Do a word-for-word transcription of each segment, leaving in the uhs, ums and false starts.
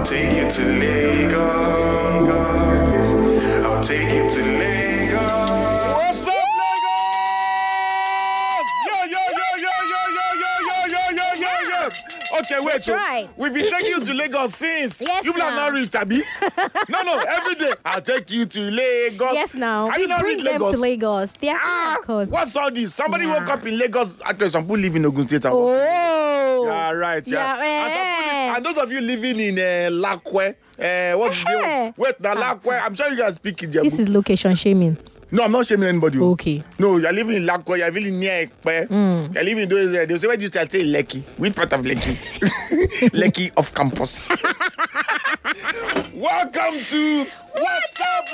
I'll take you to Lagos. I'll take you to Lagos. What's up, Lagos? Yo, yo, yo, yo, yo, yo, yo, yo, yo, yo, yo, yo. Okay, wait. That's so right. We've been taking you to Lagos since. Yes, You will have now. not reached, Abby. No, no, every day. I'll take you to Lagos. Yes, now. Have We you not bring reached them Lagos? to Lagos. They are Ah, Lagos. what's all this? Somebody Yeah. woke up in Lagos. Actually, some people live in Ogun State. and- Oh. Yeah, right. Yeah. Yeah, and, some people eh. live- and those of you living in uh, Lakwe, uh, what's the Eh. name? Wait, now Lakwe. I'm sure you guys speak Ijebu. This is location shaming. No, I'm not shaming anybody. Okay. No, you're living in Lakwa, you're living near Ekpe. Mm. You're living in those areas. They'll say, where do you start? Say Lekki. Which part of Lekki? Lekki off campus. Welcome to What's Up,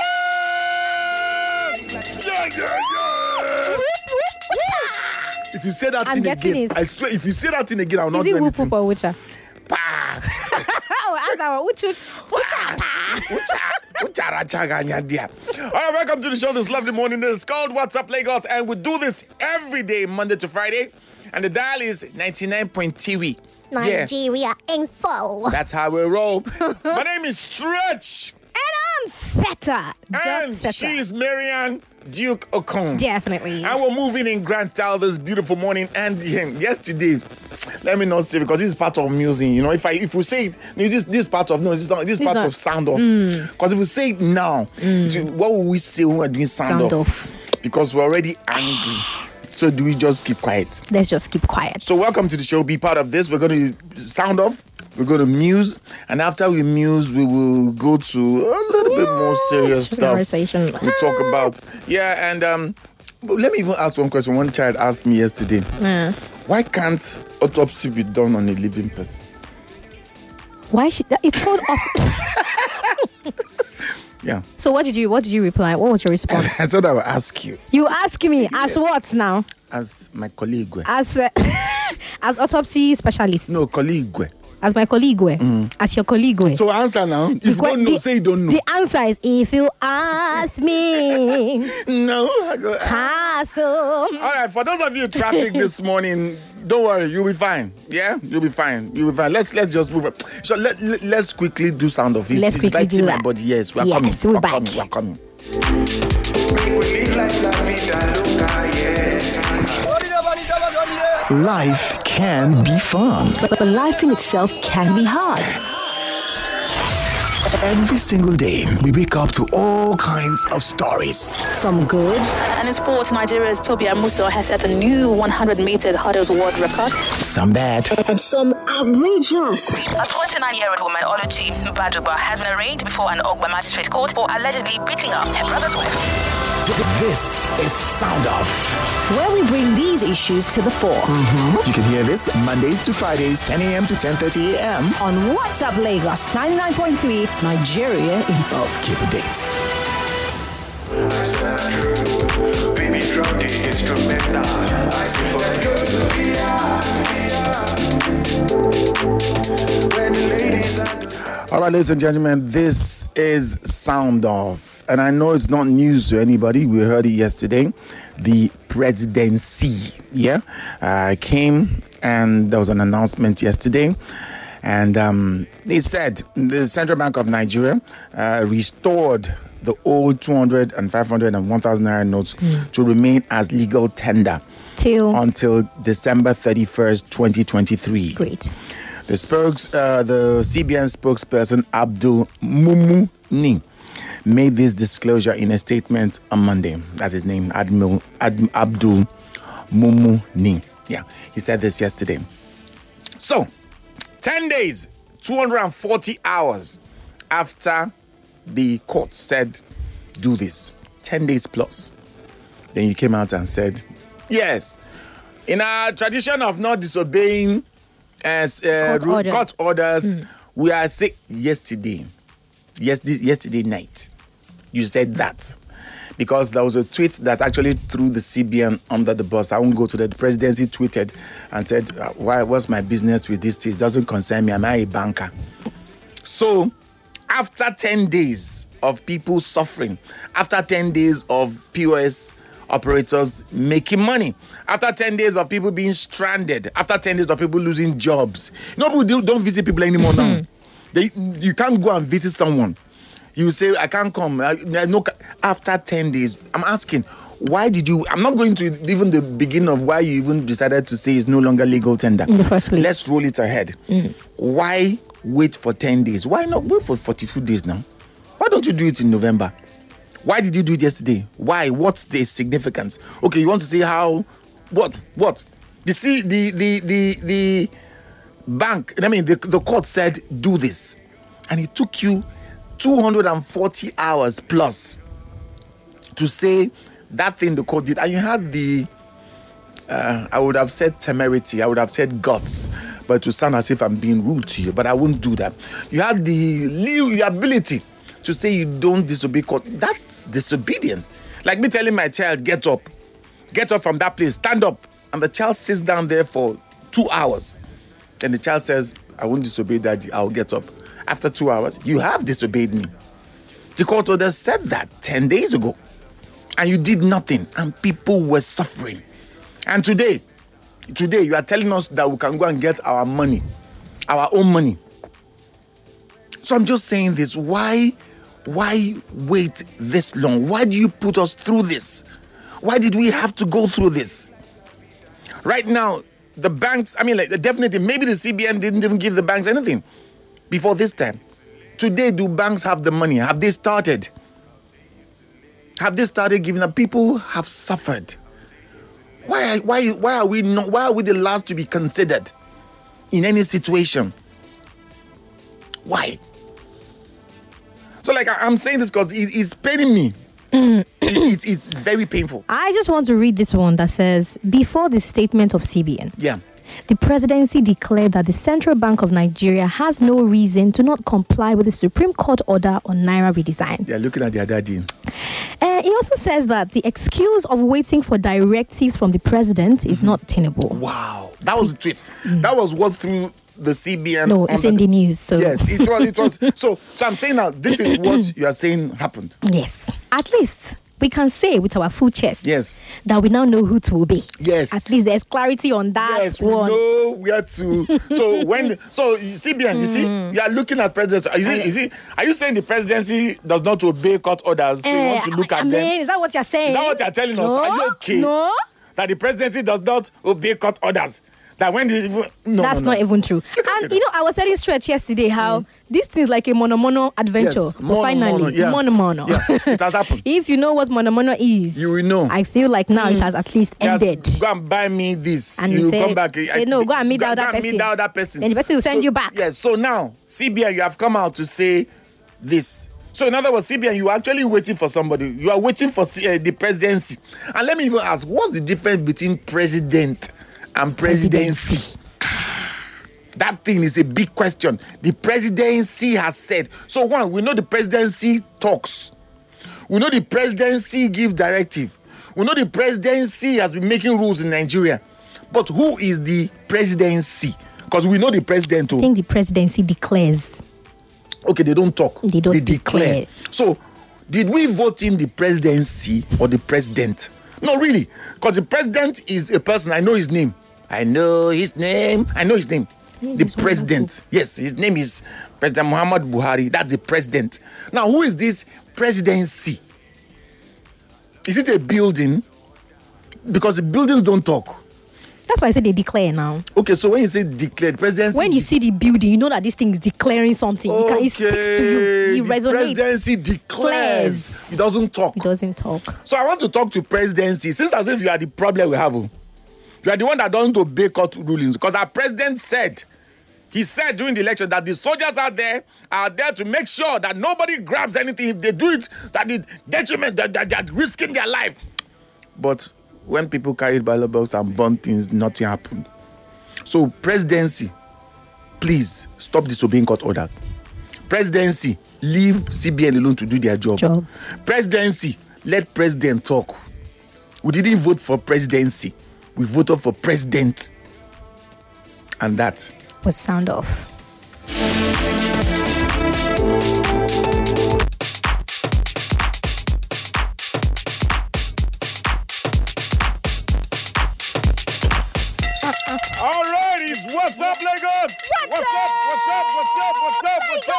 Lagos? Yeah, yeah, yeah. If you say that I'm thing getting again, it. I swear, if you say that thing again, I will not Is do it whoop anything. whoop or wucha? Pa! Oh, as our wuchu. Wucha. Ucha, ucha, racha, ganya, dia. All right, welcome to the show this lovely morning. This is called What's Up Lagos, and we do this every day, Monday to Friday. And the dial is ninety-nine point three. Yeah, Nigeria info. that's how we roll. My name is Stretch, And I'm Feta. and Just Feta. she's Marianne Duke Okon. Definitely. And we're moving in grand style this beautiful morning. And yeah, yesterday, let me not say because this is part of music. You know, if I if we say it, no, this this part of no, this is not this is part not. of sound off. Because if we say it now, do- what will we say when we're doing sound, Sound off? off. Because we're already angry. So do we just keep quiet? Let's just keep quiet. So welcome to the show. Be part of this. We're going to sound off. We're going to muse, and after we muse, we will go to a little bit more serious stuff. Conversation. We talk about yeah, and um, but let me even ask one question. One child asked me yesterday, Uh, why can't autopsy be done on a living person? why should it's called up? Yeah, So what did you what did you reply? What was your response? I said I would ask you You ask me as what now? as my colleague. As uh, as autopsy specialist. No, colleague. As my colleague. As your colleague. So answer now. If you que- don't know, the- say you don't know. The answer is if you ask me. No, I go. Castle. All right, for those of you in traffic this morning, don't worry, you'll be fine. Yeah, you'll be fine. You'll be fine. Let's let's just move up. So let, let let's quickly do sound off. It's, Let's it's quickly lighting do my that. body. Yes, we're Yes, coming. we're we're back. coming. We're coming. Make we live like la vida loca, yeah. Life can be fun. But, but life in itself can be hard. Every single day, we wake up to all kinds of stories. Some good, And in sports, Nigeria's Toby Amuso has set a new one hundred meters hurdles world record. Some bad. and some outrageous. A twenty-nine-year-old woman, Oluchi Baduba, has been arraigned before an Ogba magistrate court for allegedly beating up her brother's wife. This is Sound Off. Where we bring these issues to the fore. You can hear this Mondays to Fridays, ten a.m. to ten thirty a.m. On What's Up Lagos, ninety-nine point three, Nigeria Info. Keep a date. Baby, drop the instrumental. I say for you to be out. When the ladies are All right, ladies and gentlemen, this is Sound Off. And I know it's not news to anybody. We heard it yesterday. The presidency, yeah, uh, came and there was an announcement yesterday. And um, they said the Central Bank of Nigeria uh, restored the old two hundred and five hundred and one thousand naira notes to remain as legal tender Till until December thirty-first, twenty twenty-three. great. The spokes, uh, the C B N spokesperson Abdul Mumu Ni made this disclosure in a statement on Monday. That's his name, Admiral Ad, Abdul Mumu Ni. Yeah, he said this yesterday. So, ten days, two hundred forty hours after the court said, do this, ten days plus. Then you came out and said, yes, in our tradition of not disobeying as uh, Court ru- orders. court orders, we are sick yesterday. Yes, this yesterday night. You said that because there was a tweet that actually threw the C B N under the bus. I won't go to that. The presidency tweeted and said, uh, "Why? What's my business with this? It doesn't concern me. Am I a banker?" So, after ten days of people suffering, after ten days of P O S operators making money, after ten days of people being stranded, after ten days of people losing jobs, you know, people do- don't visit people anymore now. They, you can't go and visit someone. You say, I can't come. I, no, after ten days, I'm asking, why did you? I'm not going to even the beginning of why you even decided to say it's no longer legal tender. In the first place. Let's roll it ahead. Mm. Why wait for ten days? Why not wait for forty-two days now? Why don't you do it in November? Why did you do it yesterday? Why? What's the significance? Okay, you want to see how? What? What? You see, the the the the bank. I mean, the the court said do this, and it took you two hundred forty hours plus to say that thing the court did, and you had the uh, I would have said temerity, I would have said guts, but to sound as if I'm being rude to you, but I wouldn't do that. You had the, the ability to say you don't disobey court. That's disobedience. Like me telling my child, get up, get up from that place, stand up, and the child sits down there for two hours. Then the child says, I won't disobey daddy, I'll get up. After two hours, you have disobeyed me. The court order said that ten days ago. And you did nothing. And people were suffering. And today, today you are telling us that we can go and get our money. Our own money. So I'm just saying this. Why, why wait this long? Why do you put us through this? Why did we have to go through this? Right now, the banks, I mean, like, definitely, maybe the C B N didn't even give the banks anything before this time. Today, do banks have the money? Have they started? Have they started giving up? People have suffered. Why, why, why are we not? Why are we the last to be considered in any situation? Why? So, like, I, I'm saying this because it, it's paining me. Mm. it, it's, it's very painful. I just want to read this one that says, before the statement of C B N. Yeah. The presidency declared that the Central Bank of Nigeria has no reason to not comply with the Supreme Court order on Naira redesign. They're looking at their daddy. Uh, he also says that the excuse of waiting for directives from the president mm-hmm. is not tenable. Wow. That was a tweet. Mm. That was what through the C B N. No, it's in the news. So. Yes, it was. It was. so, so I'm saying now, this is what you are saying happened. Yes. At least we can say with our full chest, yes, that we now know who to obey. Yes. At least there's clarity on that. Yes, we one. know where to. So when so C B N, you see, you are looking at presidency. Is it, is it, are you saying the presidency does not obey court orders? So you Uh, want to look I at mean, them? is that what you're saying? Is that what you're telling us? No, Are you okay? No. That the presidency does not obey court orders. That when the no, that's no, no. not even true. You And you know, I was telling Stretch yesterday how mm. this thing is like a mono mono adventure. Yes, but mono, finally, mono, yeah. mono mono. Yeah, it has happened. If you know what mono mono is, you will know. I feel like now mm. it has at least ended. Yes, go and buy me this. And you say, come back. Say, I, no, go and meet go, the other go person. Meet the other person. Then the person will send so, you back. Yes. So now, C B N, you have come out to say this. So in other words, C B N, you are actually waiting for somebody. You are waiting for uh, the presidency. And let me even ask, what's the difference between president and presidency? presidency. That thing is a big question. The presidency has said. So one, we know the presidency talks. We know the presidency gives directive. We know the presidency has been making rules in Nigeria. But who is the presidency? Because we know the president. Too. I think the presidency declares. Okay, they don't talk. They don't they declare. declare. So, did we vote in the presidency or the president? No, really. Because the president is a person. I know his name. I know his name. I know his name. The president. Yes, his name is President Muhammad Buhari. That's the president. Now, who is this presidency? Is it a building? Because the buildings don't talk. That's why I said they declare now. Okay, so when you say declare, presidency... When you see the building, you know that this thing is declaring something. Okay, it, can, it speaks to you. It the resonates. Presidency declares. declares. It doesn't talk. It doesn't talk. So I want to talk to presidency. Since as if you are the problem we have. You are the one that doesn't obey court rulings. Because our president said, he said during the election that the soldiers out there are there to make sure that nobody grabs anything. If they do it, that the detriment, that, that they are risking their life. But when people carried ballot box and burn things, nothing happened. So presidency, please stop disobeying court orders. Presidency, leave C B N alone to do their job. job. Presidency, let president talk. We didn't vote for presidency. We voted for president. And that was sound off. All right, it's What's Up, Lagos? What's, what's up? up? What's up? What's up? What's up? What's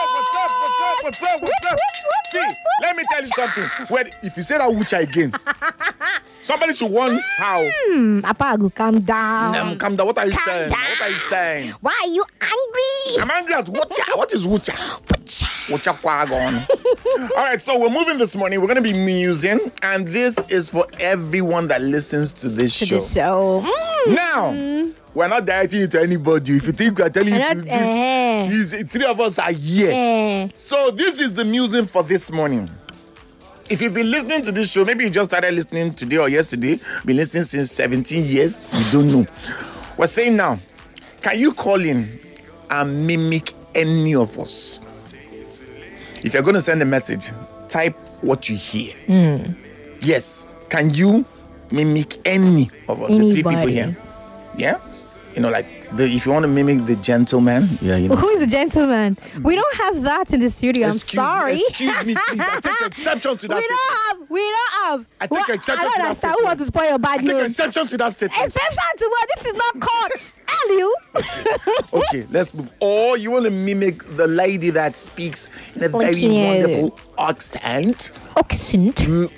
What's up? What's up? See, let me tell you something. Well, if you say that wucha again, somebody should warn how. Hmm, Apagu, calm down. Nam, calm down. What are you Calm saying? down. What are you saying? Why are you angry? I'm angry at wucha. What is wucha? Wucha kwagon. All right, so we're moving this morning. We're going to be musing, and this is for everyone that listens to this To show. the show. Mm. Now, we're not directing it to anybody. If you think we're telling you Not, to do, eh. these three of us are here. Eh. So this is the musing for this morning. If you've been listening to this show, maybe you just started listening today or yesterday, been listening since seventeen years, we don't know. We're saying now, can you call in and mimic any of us? If you're going to send a message, type what you hear. Mm. Yes. Can you mimic any of us? The three people Anybody. here. Yeah? You know, like, the, if you want to mimic the gentleman, yeah, you know. Who is the gentleman? We don't have that in the studio. I'm Excuse sorry. Me, excuse me, please. I take exception to that We statement. don't have. We don't have. I take What? exception I don't to that understand who wants to spoil your I bad take news. exception to that statement. Exception to what? This is not court. Hello. Okay, let's move. Or you want to mimic the lady that speaks in a very Okay. wonderful accent. Accent.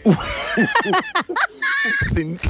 Accent.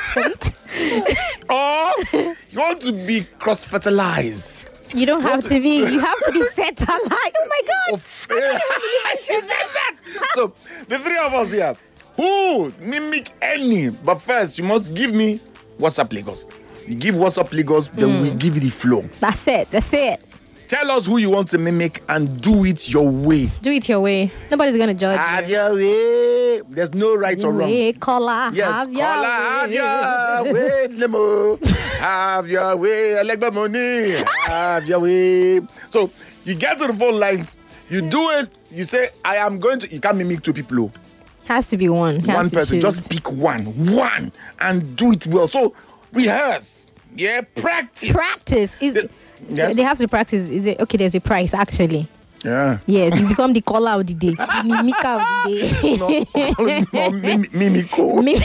Or you want to be cross-fertilized. You don't have to be. You have to be fertilized. Oh my God. Of- She said that. So, the three of us here, who mimic any, but first you must give me WhatsApp Lagos. You give WhatsApp Lagos, then we give you the flow. That's it. That's it. Tell us who you want to mimic and do it your way. Do it your way. Nobody's gonna judge Have you. your way. There's no right or wrong. Way, caller. Yes, have your caller, have way. your way, Lemo. Have your way, I like my money. Have your way. So you get to the phone lines, you do it, you say, I am going to, you can't mimic two people. oh. Has to be one. Has One to person, choose. just pick one, one, and do it well. So rehearse, yeah, practice. practice. Is The- yes? They have to practice. Is it okay? There's a price actually. Yeah. Yes, you become the caller of the day, the mimicker of the day. No, no, mim- mimico. Mim-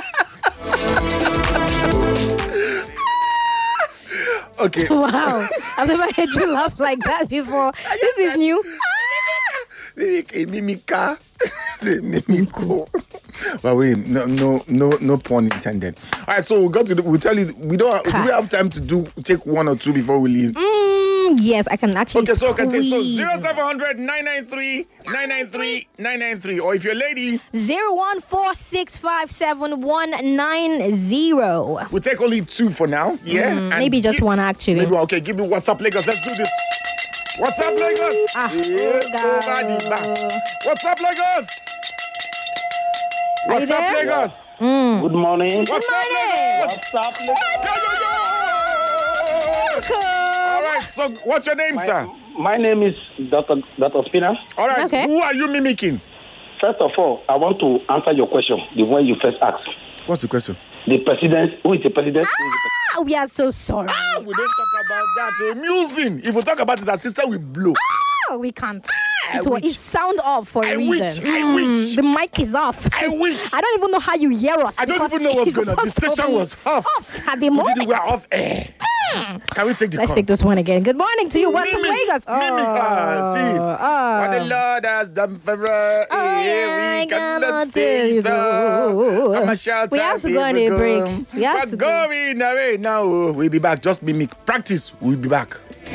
Okay. wow, I've never heard you laugh like that before. This is new. Mimic, a mimica. Say mimico. But wait, no, no, no, no pun intended. All right, so we got to. The, we'll tell you. We don't. Do we have time to do take one or two before we leave? Mm, yes, I can actually. Okay, so can take so squeeze. zero seven hundred nine nine three nine nine three nine nine three, or if you're a lady, Zero one four six five seven one nine zero. we'll take only two for now. Yeah, Mm, And maybe just gi- one actually. Maybe one. Okay, give me WhatsApp Lagos. Let's do this. WhatsApp Lagos. Ah, Yeah, oh, over the God. back. WhatsApp Lagos. Are you WhatsApp there? Lagos. Good morning. WhatsApp morning. Lagos. What's up? Yo, yo, yo. All right. So, what's your name, sir? My name is Doctor Doctor Spina. All right. Okay. Who are you mimicking? First of all, I want to answer your question, the one you first asked. What's the question? The president, who is the president? Who is the Ah, we are so sorry. Ah, we don't talk about that. Amusing. If we talk about it, our sister will blow. Oh, we can't. I It, was, wish. it sound off for a I reason. wish. I Mm, wish. The mic is off. I wish. I don't even know how you hear us. I don't because even know what's it's going on. The supposed to station be was off. Off at the We moment. did it, we are off air. Can we take the Let's call? take this one again. Good morning to you. What's up, Mimic, Vegas? mimic, ah, see. oh. What the Lord has done for us, Oh, eh, yeah, I we cannot cannot say it tell you all. so. Come and shout We out, have to go on here a we break. go. We have But to go. going away now. oh, We'll be back. Just mimic. Practice. We'll be back.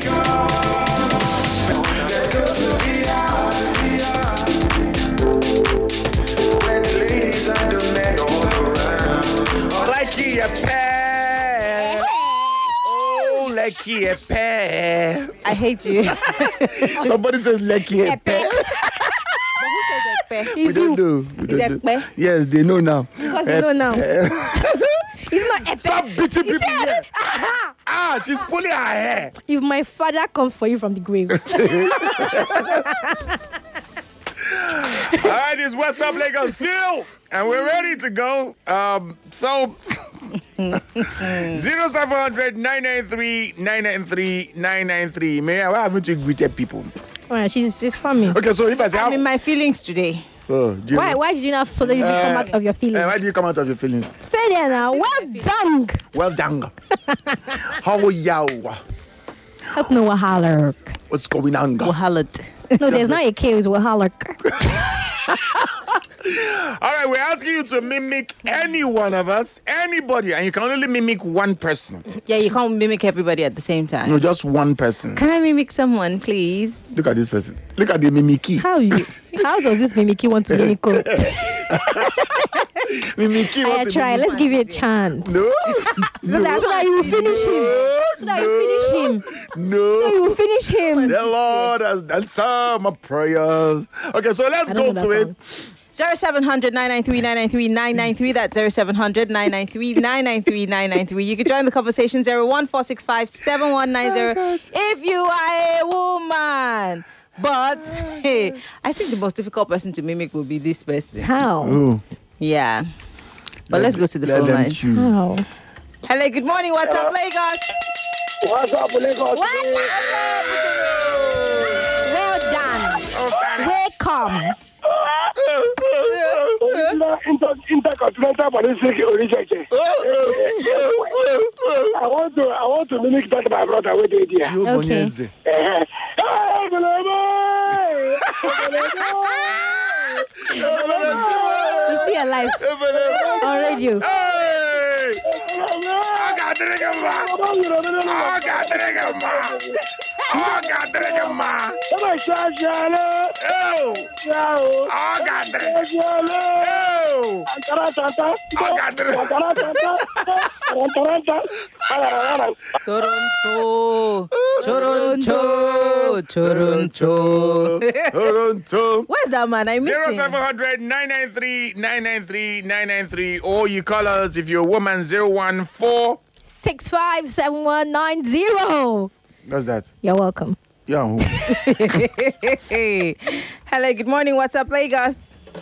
When the ladies and the men all around. Like he a pair. Oh, like he a pair. I hate you. Somebody says like he a pair. We It's don't you. know. We Is don't it know. Ekpe? Yes, they know now. Because you know now. It's not epic. Stop beating people see, here. Ah, she's pulling her hair. If my father comes for you from the grave. All right, it's What's Up Lagos still, and we're ready to go. Um, so zero seven hundred nine nine three nine nine three nine nine three. Mary, why haven't you greeted people? Oh, she's she's from me. Okay, so if I say, I'm how- in my feelings today. oh, do you Why know? why did you not so that you Uh, come out of your feelings? Uh, why do you come out of your feelings? Say there now. Well done. Well done. How are you? Help me wahala. What's going on? Wahalat. No, there's not a K. It's Wahalak. All right, we're asking you to mimic any one of us, anybody, and you can only mimic one person. Yeah, you can't mimic everybody at the same time. No, just one person. Can I mimic someone, please? Look at this person. Look at the mimiki. How you? How does this Mimiki want to mimic? Mimiki. I want to try. mimic- Let's give you a chance. No. So that so that you will finish him. So that you finish him. No. So you will finish him. The Lord has answered my prayers. Okay, so let's I go don't know to that it. song. zero seven hundred nine nine three nine nine three nine nine three. That's zero seven hundred nine nine three nine nine three nine nine three. You can join the conversation zero one four six five seven one nine zero if you are a woman. But hey, I think the most difficult person to mimic will be this person. How? Oh, Yeah. But let- let's go to the let phone them lines. choose. How? Hello, good morning. What's up, Lagos? What's up, Lagos? Well done. Welcome. Original inter- intercontinental politic origin. I want to, I want to mimic that my brother with the idea. Yo, Okay. Bonyeze. Eh, hey, Belemo! You see a life on radio. Hey! Aga Dregama! Aga Dregama! Aga Dregama! Come on, Shashalo! Oh! Yao! Aga Dregama! Shashalo! Oh! Antaratata! Aga Dregama! Antaratata! Antaratata! Toronto. Toronto. Toronto. Toronto. Where's that man? I miss Zero him. seven hundred nine nine three nine nine three nine nine three, or you call us if you're a woman. Zero one four. Six five seven one nine zero. What's that? You're welcome. Yeah. who? Hey. Hello, good morning. What's up, Lagos?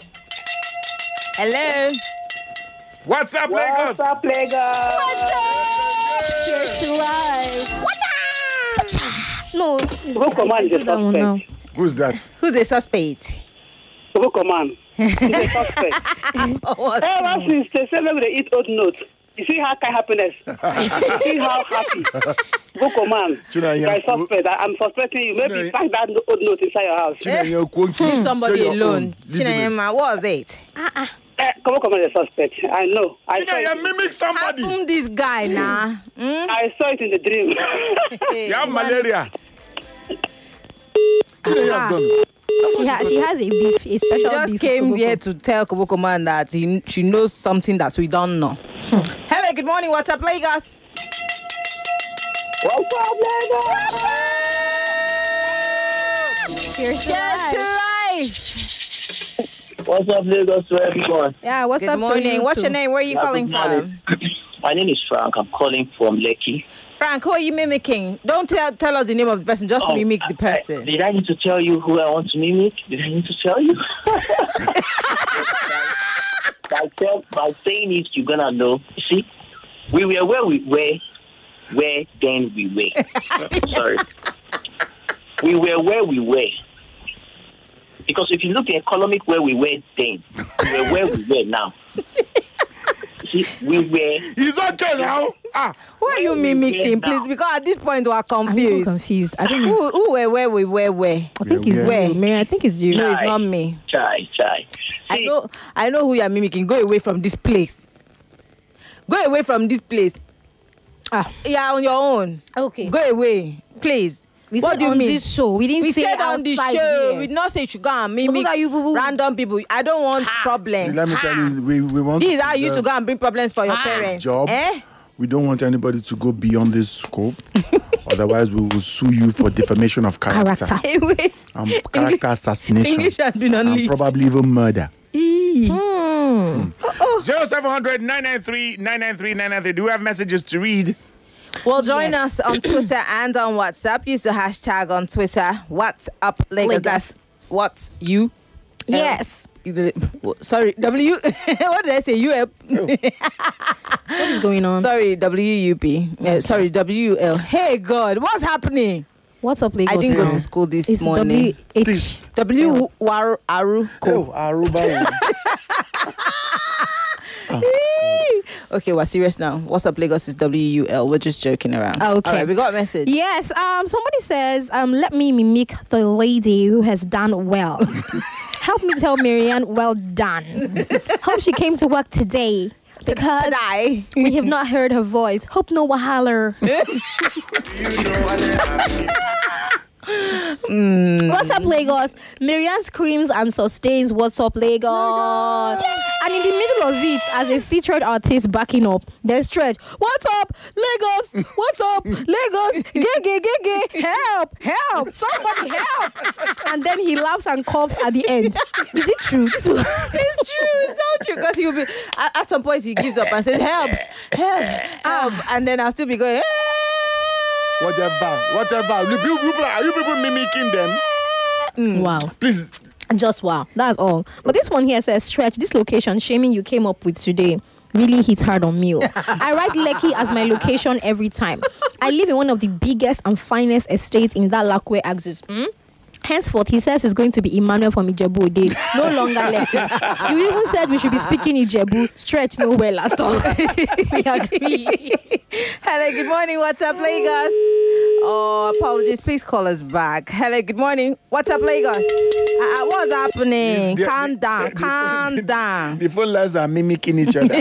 Hello. What's up, Lagos? What's up, Lagos? Cheers to life. No. Who command the that one now. suspect? Who's that? Who's the suspect? Who command? The suspect. What? Ever since they say they eat oat note, you see how kind happiness. You see how happy. Go command. Chinaya, By suspect. I- I'm suspecting you. Maybe Chinaya. find that oat note inside your house. Chinaya, Kwanki, Leave say somebody your alone. own. Leave him alone. Chinayema, what was it? Eh, come on, command the suspect. I know. I saw, Chinaya, it. mimic somebody. Happen this guy now. Hmm? I saw it in the dream. You have malaria. Chinaya has gone. She, ha- she has a beef, a special She just beef. came with here Koboko. to tell Koboko Man that he, she knows something that we don't know. Hello, good morning. What's up, Lagos? What's up, Lagos? Cheers to Yes, to life. life. What's up, Lagos, to everyone? Yeah, what's Good up to morning. you What's too? your name? Where are you Yeah, calling good from? morning. My name is Frank. I'm calling from Lekki. Frank, who are you mimicking? Don't tell, tell us the name of the person. Just Oh, mimic the I- person. Did I need to tell you who I want to mimic? Did I need to tell you? by, tell, by saying it, you're going to know. You see, we were where we were, where then we were. Sorry. We were where we were. Because if you look at economic where we were then, we were where we were now. See, we were. He's okay now. Ah, Who are you mimicking, now. please? Because at this point we are I'm even confused. confused. I don't know. Who, who were where we were where? I think Yeah, it's where? you. Mary, I think it's you. No, it's Chai. not me. Chai, chai. I See, know I know who you are mimicking. Go away from this place. Go away from this place. Ah. You are on your own. Okay. Go away, please. We what said do you on mean? this show. We didn't We say said on the outside show. here. We did not say you should go and mimic Those are you, boo-boo. random people. I don't want problems. let me tell you, we, we want This to is how you used to preserve go and bring problems for your parents. job. Eh? We don't want anybody to go beyond this scope. Otherwise, we will sue you for defamation of character, Character. Anyway, um, character assassination, English has been and unleashed. probably even murder. Hmm. Zero seven hundred nine nine three nine nine three nine nine three. Do we have messages to read? Well, join Yes. us on Twitter and on WhatsApp. Use the hashtag on Twitter. What's up, Lagos? Lagos. That's what you. Yes. Sorry, W. What did I say? U. What is going on? Sorry, W U P. Uh, sorry, W L. Hey God, what's happening? What's up, Lagos? I didn't go now? to school this It's morning. W H. Please. W Waru Aru. Oh, Aruba. Okay, we're serious now. What's up, Lagos is W U L. We're just joking around. Okay. All right, we got a message. Yes. Um. Somebody says, um, let me mimic the lady who has done well. Help me tell Marianne, well done. Hope she came to work today. Because Today. we have not heard her voice. Hope no wahala. Mm. What's up, Lagos? Marianne screams and sustains What's up, Lagos? Lagos. And in the middle of it, as a featured artist backing up, there's Stretch. What's up, Lagos? What's up, Lagos? Gay, gay, gay, gay. Help, help, somebody help. And then he laughs and coughs at the end. Is it true? It's true. It's not true. Because he will be, at, at some point, he gives up and says, help, help, help. And then I'll still be going, hey! Whatever, whatever. You people, are you people mimicking them? Mm. Wow. Please. Just wow. That's all. But this one here says, Stretch, this location shaming you came up with today really hits hard on me. I write Lekki as my location every time. I live in one of the biggest and finest estates in that Lakwe axis. Hmm? Henceforth, he says it's going to be Emmanuel from Ijebu Ode, no longer Lekki. You even said we should be speaking Ijebu. Stretch no well at all. We agree. Hello, good morning. What's up, Lagos? Oh, apologies. Please call us back. Hello, good morning. What's up, Lagos? Uh, what's happening? The- calm the- down. the- calm the- down. The phone lines are mimicking each other.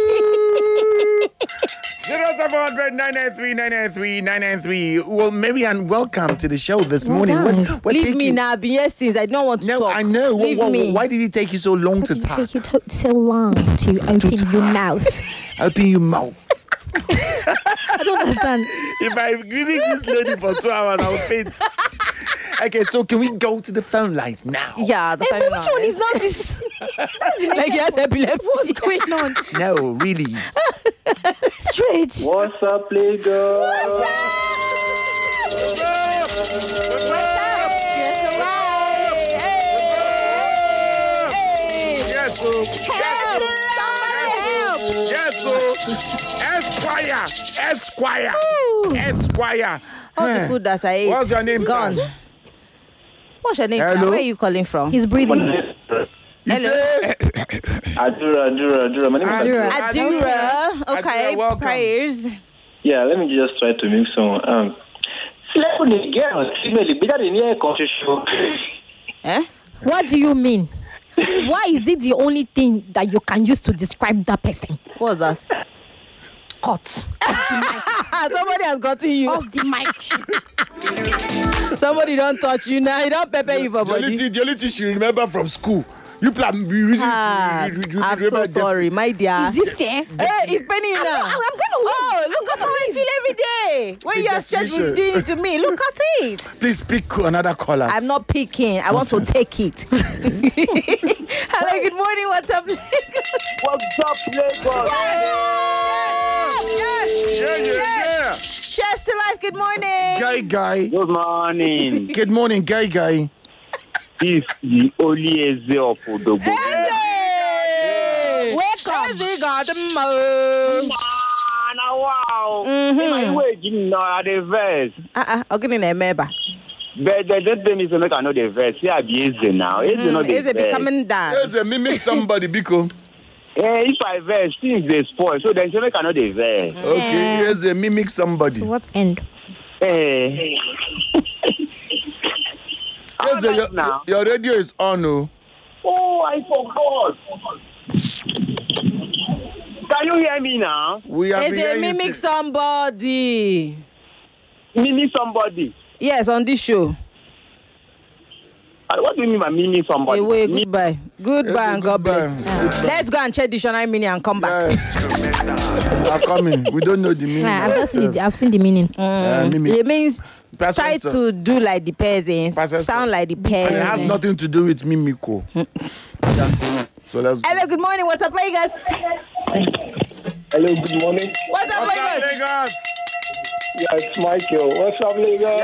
zero seven hundred nine nine three nine nine three nine nine three. Well, Marianne, welcome to the show this morning. done. What, what Leave take me you? now. Be yes, since I don't want to No, talk. I know. What, Leave what, me. why did it take you so long Why to did it talk? take you to- so long to open your mouth? Open your mouth. I don't understand. If I'm giving this lady for two hours, I'll faint. Okay, so can we go to the phone lines now? Yeah, the Hey, family but which one is not this? Like he has epilepsy. What's going on? No, really. Stretch. What's up, Lagos? Yes, so. Yes, so. Esquire. Esquire. Esquire. All the Huh. food that I ate. What's your name, Gone. sir? What's your name? sir? Hello? Where are you calling from? He's breathing. You Hello. say? Adura, Adura, Adura. My name is Adura. Adura. Okay. Adura, welcome. Prayers. Yeah, let me just try to make some. Um, Eh? What do you mean? Why is it the only thing that you can use to describe that person? What's that? Cut. Somebody has gotten you. Off the mic. Somebody don't touch you now. He don't pepper you for The only, body. thing, the only thing she remember from school. You plan you using Ah, it to, you, you, you I'm so remember them. sorry, my dear. Is it fair? Hey, it's penny I'm, now. not- I'm gonna win. Oh, look at how I feel every day. When See, you are stretched definition. with doing it to me, look at it. Please pick another caller. I'm not picking. I want to take it. Hello, good morning. What's up, Lagos? What's up, Lagos? Yes, Yeah, yeah, yeah. Cheers to life. Good morning. Guy, guy. Good morning. Good morning, guy, guy. This is the Olieze of Odogwu. Hello. Welcome. Cheers, garden mo. Wow. Mhm. My way, you know, at the verse. Uh uh. Okay, na member. But the just them is to make I know the verse. See, I be easy now. Easy not the Is it verse. becoming down? There's a mimic somebody, Biko. Eh, if I verse, things they spoil. So then, say make I know the verse. Okay, here's a mimic somebody. To what end? Eh. Here's a, your, now. your radio is on, oh. Oh, I forgot. Can you hear me now? We have Is been it hearing you mimic say- somebody? Mimi somebody. Yes, on this show. Uh, What do you mean by mimi somebody? Away, Mi- goodbye. Goodbye Yes, and God goodbye. bless. Let's go and check dictionary meaning and come back. Yes. We are coming. We don't know the meaning. Ah, I've of just seen it. it. I've seen the meaning. Uh, mimic. It means Pastor, try sir. to do like the peasants, Pastor, sound sir. like the And it has peasants. nothing to do with mimico. So let's go. Hello, good morning. What's up, Lagos? Hello, good morning. What's up, What's up, Lagos? Lagos? Yeah, it's Michael. What's up, Lagos?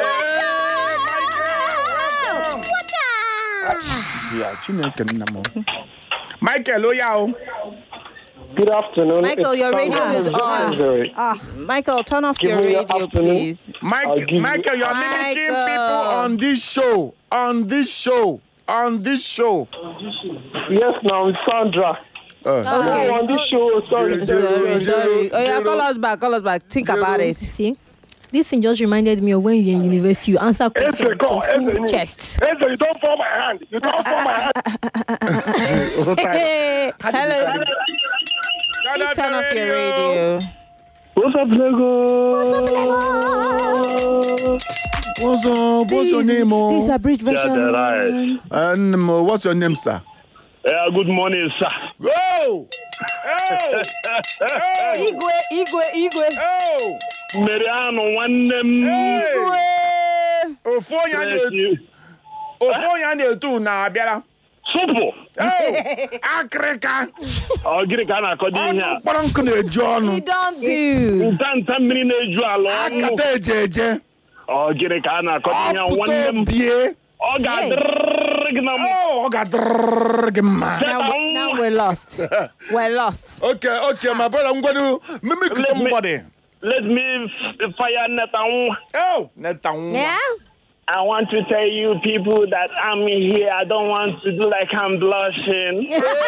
Yeah, Chineke Nnamo. Michael, oh yeah. oh. Good afternoon. Michael, It's your Sam radio from is on. Missouri. Ah, Michael, turn off Give your me your radio, afternoon. please. I'll Mike, give you- Michael, you're mimicking Michael. people on this show. On this show. On this show. Yes, now it's Sandra. Okay. on this show. Sorry. Sorry, sorry. Oh yeah, call us back. Call us back. Think about it. See, this thing just reminded me of when you were in university. You answer questions with your full chest. Enzo, you don't fall my hand. You don't fall my hand. Hey, hello. Please turn off your radio. What's up, Lego? What's up, Lego? What's up? What's your name? Oh? This is a bridge version. Yeah, right. And um, what's your name, sir? Yeah, good morning, sir. Go! Oh! Igwe, Igwe, Igwe. Oh! Mariano, one name. Hey! Igwe. Ofo yande. Ofo yande tu na biara. Simple. Oh! Akreka. Oh, get it, can I call you here? Parang kune John. You don't do. Ten, ten minutes, you are long. Akate jeje. Oh, get it, can I call you here? One name. Bie. Oh, God. Oh, God. Now, now we're lost. We're lost. Okay, okay, my brother, I'm going to mimic Let somebody. Me, let me f- fire Netanyahu. Oh, Netanyahu. Yeah. I want to tell you people that I'm here. I don't want to do like I'm blushing.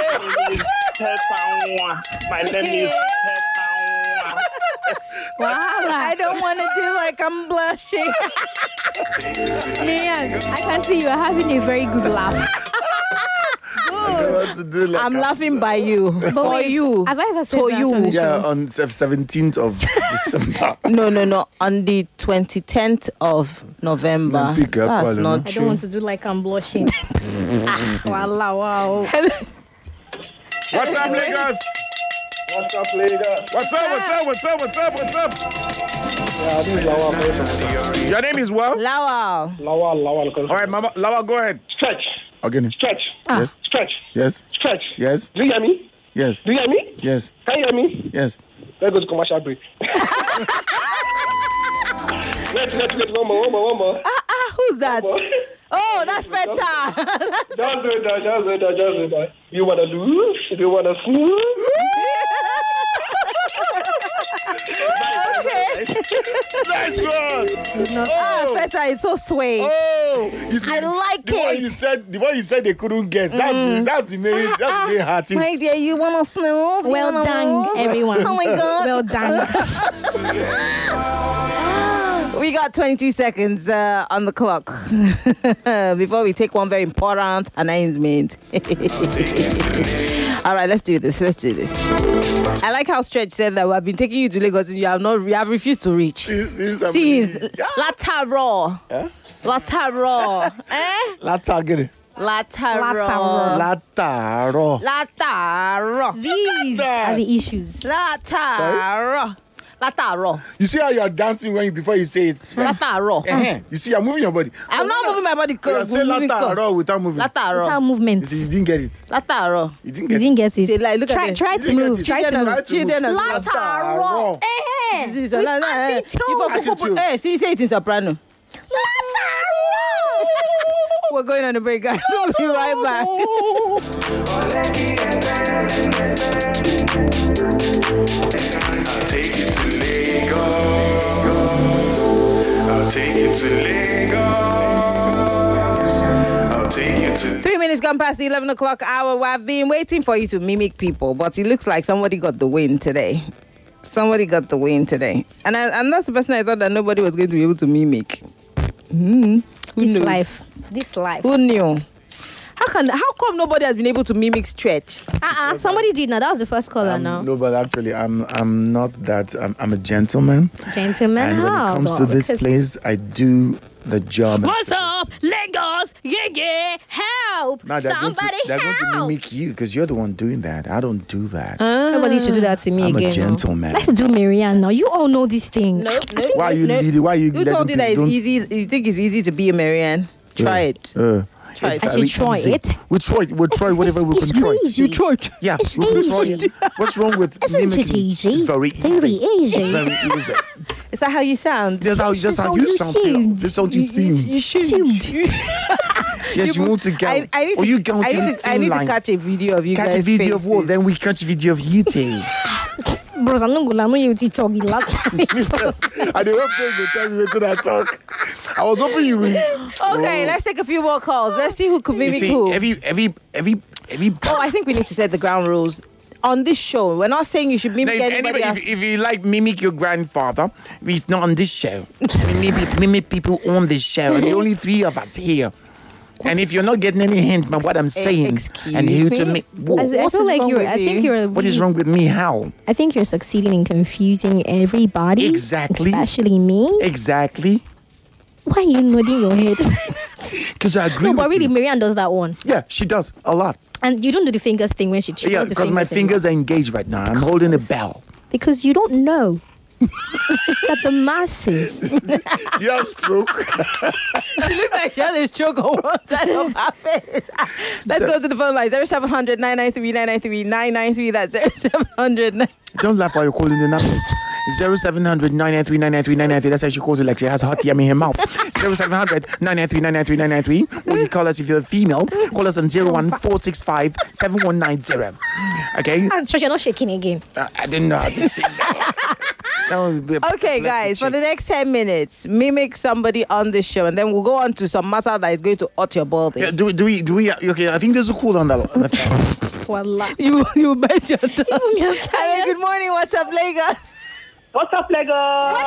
My name is Netanyahu. Wow, I don't want to do like I'm blushing. Miriam, I can see you are having a very good laugh. Good. I'm laughing by you. But For wait, you. Have I ever said For that you. on the Yeah, show? on seventeenth of December. No, no, no. On the twenty-tenth of November. Man, pick up, That's call him, not huh? I true. don't want to do like I'm blushing. Ah, Wallah, wow. What's up, Lagos? What's up, Lagos? What's up, what's up, what's up, what's up, what's up? Yeah, this is Lawal. Lawal, Your name is what? Lawal. Lawal. All right, Mama, Lawa, go ahead. Stretch. Again. Stretch. Yes. Stretch. Yes. Stretch. Yes. Do you hear me? Yes. Do you hear me? Yes. Can you hear me? Yes. Let's go to commercial break. Let's, let's, let's, one more, one more, one more. Ah, ah, who's that? One more. Oh, that's better. Just do that, just do that, just do that. You want to lose? You want to smooth? Nice one. Ah, better is so sweet. Oh, you see, I like the One it. you said, the one you said they couldn't get. That's the, that's the main, that's the main artist. My dear, you want to snooze? You Well wanna done, move? everyone. Oh my God. Well done. We got twenty-two seconds uh, on the clock before we take one very important announcement. All right, let's do this. Let's do this. I like how Stretch said that we have been taking you to Lagos and you have not, you have refused to reach. Since, since Since yeah. Lataro, Eh? Lataro, eh? Lata, get it. Lataro, Lataro. Lataro, These are the issues. Lataro, Lataro, You see how you are dancing when you, before you say it? Lataro. Uh-huh. You see, you're moving your body. I'm not moving my body You because say Lataro without moving. Lataro, Without movement. You see, you didn't get it. Lataro. You didn't You get didn't get it. Say, like, look at try it. try You to didn't move. get it. Try to Children move. are- children are- Lataro. Eh, This is with a- eh, eh, attitude. you go- go- go- Attitude. Eh, see, say it in soprano. Lataro. We're going on a break, guys. We'll be right back. I'll take you to Lagos. I'll take you to Lagos. I'll take you to. Three minutes gone past the eleven o'clock hour. I've been waiting for you to mimic people, but it looks like somebody got the win today. Somebody got the win today. And I, and that's the person I thought that nobody was going to be able to mimic. Mm. Who This knows? life. This life. Who knew? How can how come nobody has been able to mimic Stretch? Uh-uh. Somebody did now. That was the first caller Um, now. No, but actually, I'm I'm not that. I'm, I'm a gentleman. Gentleman. And when how? it comes to God, this because- place, I do the job. What's up, Lagos? Yeah, yeah. Help! Now they're going to, Somebody they're going to help! mimic you because you're the one doing that. I don't do that. Nobody should do that to me I'm a again. no. gentleman. Let's do Marianne now. You all know this thing. No, no. Why you no. lead it? Why you Who letting told you that people it's don't- easy? You think it's easy to be a Marianne? Try it. Uh, Try it's it. I should very try easy. it. We try. We try whatever we it's can try. easy. You tried. Yeah, It's we can easy. try. What's wrong with Isn't it mimicking? easy? It's very easy. Very easy. Very easy. Is that how you sound? That's how, that's how how you you sound. sound. That's how you sound. You should. Yes, you want to go. I, I need Or to, you go I to need the to, I need to line. catch a video of you Catch guys. a video of what? faces. Then we catch a video of you too. Bros, I'm not going to know you to talk a lot. I didn't hope you would tell me when I talk. I was hoping you would. Okay, let's take a few more calls. Let's see who could You mimic see, who. every, every, every, every. Oh, I think we need to set the ground rules. on this show. We're not saying you should mimic Now, if, anybody anybody, else. if, if you like mimic your grandfather, he's not on this show. mimic, mimic people on this show, and the only three of us here. And if you're not getting any hint by what I'm saying, excuse and who me? to make, I, I What feel is like wrong you're. with I think you? you're. what is wrong with me? How? I think you're succeeding in confusing everybody. Exactly. Especially me. Exactly. Why are you nodding your head? Because I agree No, with but really, you. Marianne does that one. Yeah, she does a lot. And you don't do the fingers thing when she she Yeah, does the because my fingers fingers are engaged right now. I'm holding a bell. Because you don't know that the masses. You have stroke. It looks like she has a stroke on one side of her face. Let's go to the phone line. zero seven hundred nine nine three nine nine three nine nine three. That's zero seven hundred. Don't laugh while you're calling the numbers. zero seven hundred nine nine three nine nine three nine nine three. That's how she calls it, like she has a hot yummy in her mouth. zero seven hundred nine nine three nine nine three nine nine three. Or you call us if you're a female. Call us on zero one four six five seven one nine zero. Okay? I'm sure you're not shaking again. Uh, I didn't know how to say that. That was a bit- Okay, let's guys, for check. the next ten minutes, mimic somebody on this show, and then we'll go on to some matter that is going to hurt your body. Yeah, do, do we, do we, okay, I think there's a cool on that. on the phone. Wallah. You, you bet your tongue. Hello, good morning. What's up, Lagos? What's up, Lagos?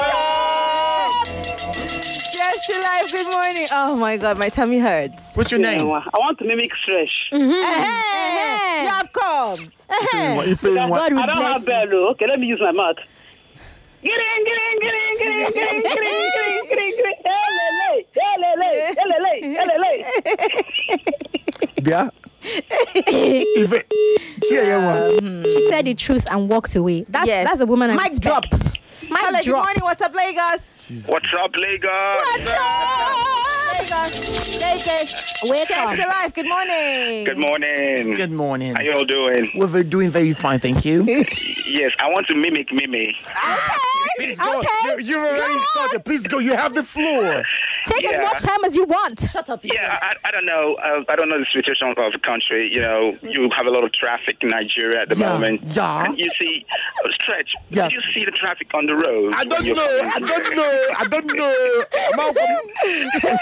Just to life. Good morning. Oh my God, my tummy hurts. What's your name? I want to mimic Stretch. Hey, you have come. What you feeling? God What? will I don't bless have bell, oh. Okay, let me use my mouth. Get in, get in, get in, get in, get in, get in, get in, get in, get in. Elele, elele, elele, elele. Yeah? If it, see, yeah, one. She said the truth and walked away. That's Yes. that's the woman I Mic respect. dropped. Mic Hello, good drop. morning. What's up, Lagos? What's up, Lagos? What's up? Lagos. Lagos. Wake Just up. to life. Good morning. Good morning. Good morning. How you all doing? We're very- doing very fine, thank you. Yes, I want to mimic Mimi. Please go. Okay. You, you've already started. Please go. You have the floor. Take as Yeah. much time as you want. Shut up. Yeah, I, I don't know. Uh, I don't know the situation of the country. You know, you have a lot of traffic in Nigeria at the Yeah, moment. yeah. And you see, uh, Stretch, Yes. do you see the traffic on the road? I don't when you're know. coming I don't here? know. I don't know. Malcolm.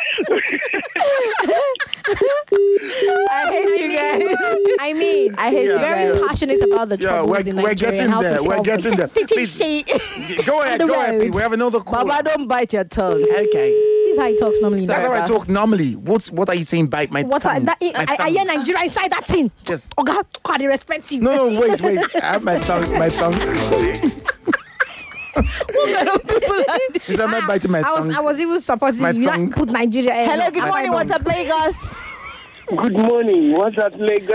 I hate you guys. I mean, I hate Yeah. you very guys. passionate about the Yeah, troubles we're, in we're Nigeria getting and how there. to We're solve getting them. there. Please, go ahead. the Go ahead. road. Pete. We have another call. Baba, don't bite your tongue. Okay. This is how he talks normally. That's now. how I talk normally. What's what are you saying? Bite my What I, tongue. that, my I, I thumb. hear Nigeria inside that thing. Just Oh God, God, they respect you. no, no. Wait, wait. I have my tongue. My tongue. What kind of people are these? Is that my biting my I was, tongue? I was even supporting My you. You tongue. not put Nigeria. eh, Hello, no, good I- morning. I What's don't. up, Lagos? Good morning. What's up, Lagos?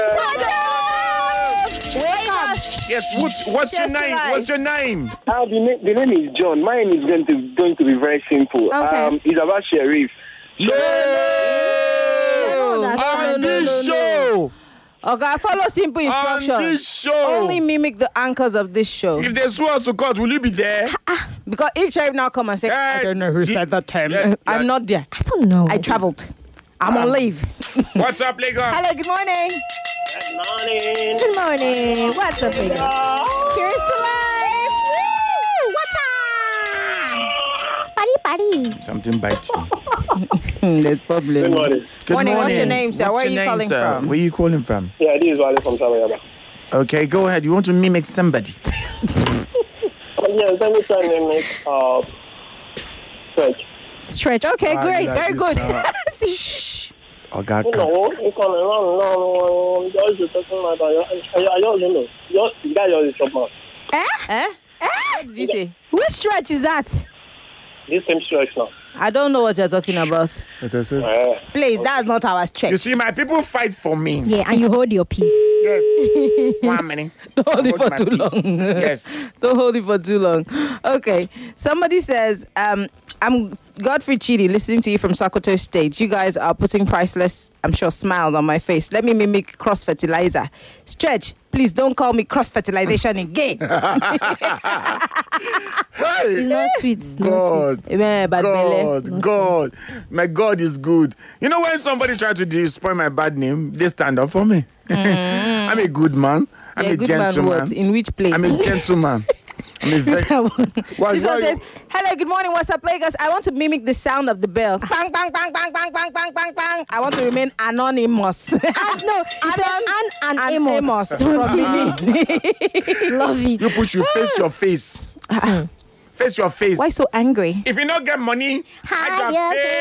Wake up. Yes. What's what's your Just name? alive. What's your name? Uh, the, na- the name is John. Mine is going to going to be very simple. Okay. Um, it's about Sheriff. No. that's On no, this no, no. show. Okay, follow simple On instructions. this show. Only mimic the anchors of this show. If they sue us to court, will you be there? Because if Sheriff now come and say, Hey, I don't know who you- said that term, yeah, I'm yeah. not there. I don't know. I traveled. I'm on leave. What's up, Lagos? Hello, good morning. Good morning. Good morning. What's up, baby? Cheers to life. Woo! Watch out! Buddy, buddy. Something bites you. There's problem. Good morning. Good Morning, what's your name, sir? What's Where your are you name, calling sir? from? Where are you calling from? Yeah, this is Wale from Samayama. Okay, go ahead. You want to mimic somebody? Oh, yes, let me try and name it. Uh, Stretch. Stretch. Okay, Ah, great. yeah, Very this, good. uh, Shh. Oh, God. You know, you can no, no, no, just talking about I I don't know. Just the guy just is man. Eh? Eh? What did you say? Which stretch is that? This same Stretch now. I don't know what you're talking about. Uh, Please, that's not our You stretch. see, my people fight for me. Yeah, and you hold your peace. Yes. One minute. Don't hold it Hold for my too peace. long. Yes. Don't hold it for too long. Okay. Somebody says, um, I'm Godfrey Chidi, listening to you from Sokoto State. You guys are putting priceless, I'm sure, smiles on my face. Let me mimic cross fertilizer. Stretch, please don't call me cross fertilization again. It's Hey. not sweet. It's not God. sweet. Eh, bad belle. God, God, my God is good. You know, when somebody tries to do, spoil my bad name, they stand up for me. I'm a good man. I'm Yeah, a good man gentleman. what? In which place? I'm a gentleman. I mean, very, why, This why, one says, hello, good morning, what's up, Lagos? I want to mimic the sound of the bell. Bang, bang, bang, bang, bang, bang, bang, bang, bang. I want to remain anonymous. no, it's an and An Amos. Amos from Benin. Love it. you push you face your face. Face your face. Why so angry? If you don't get money, hide Hide your your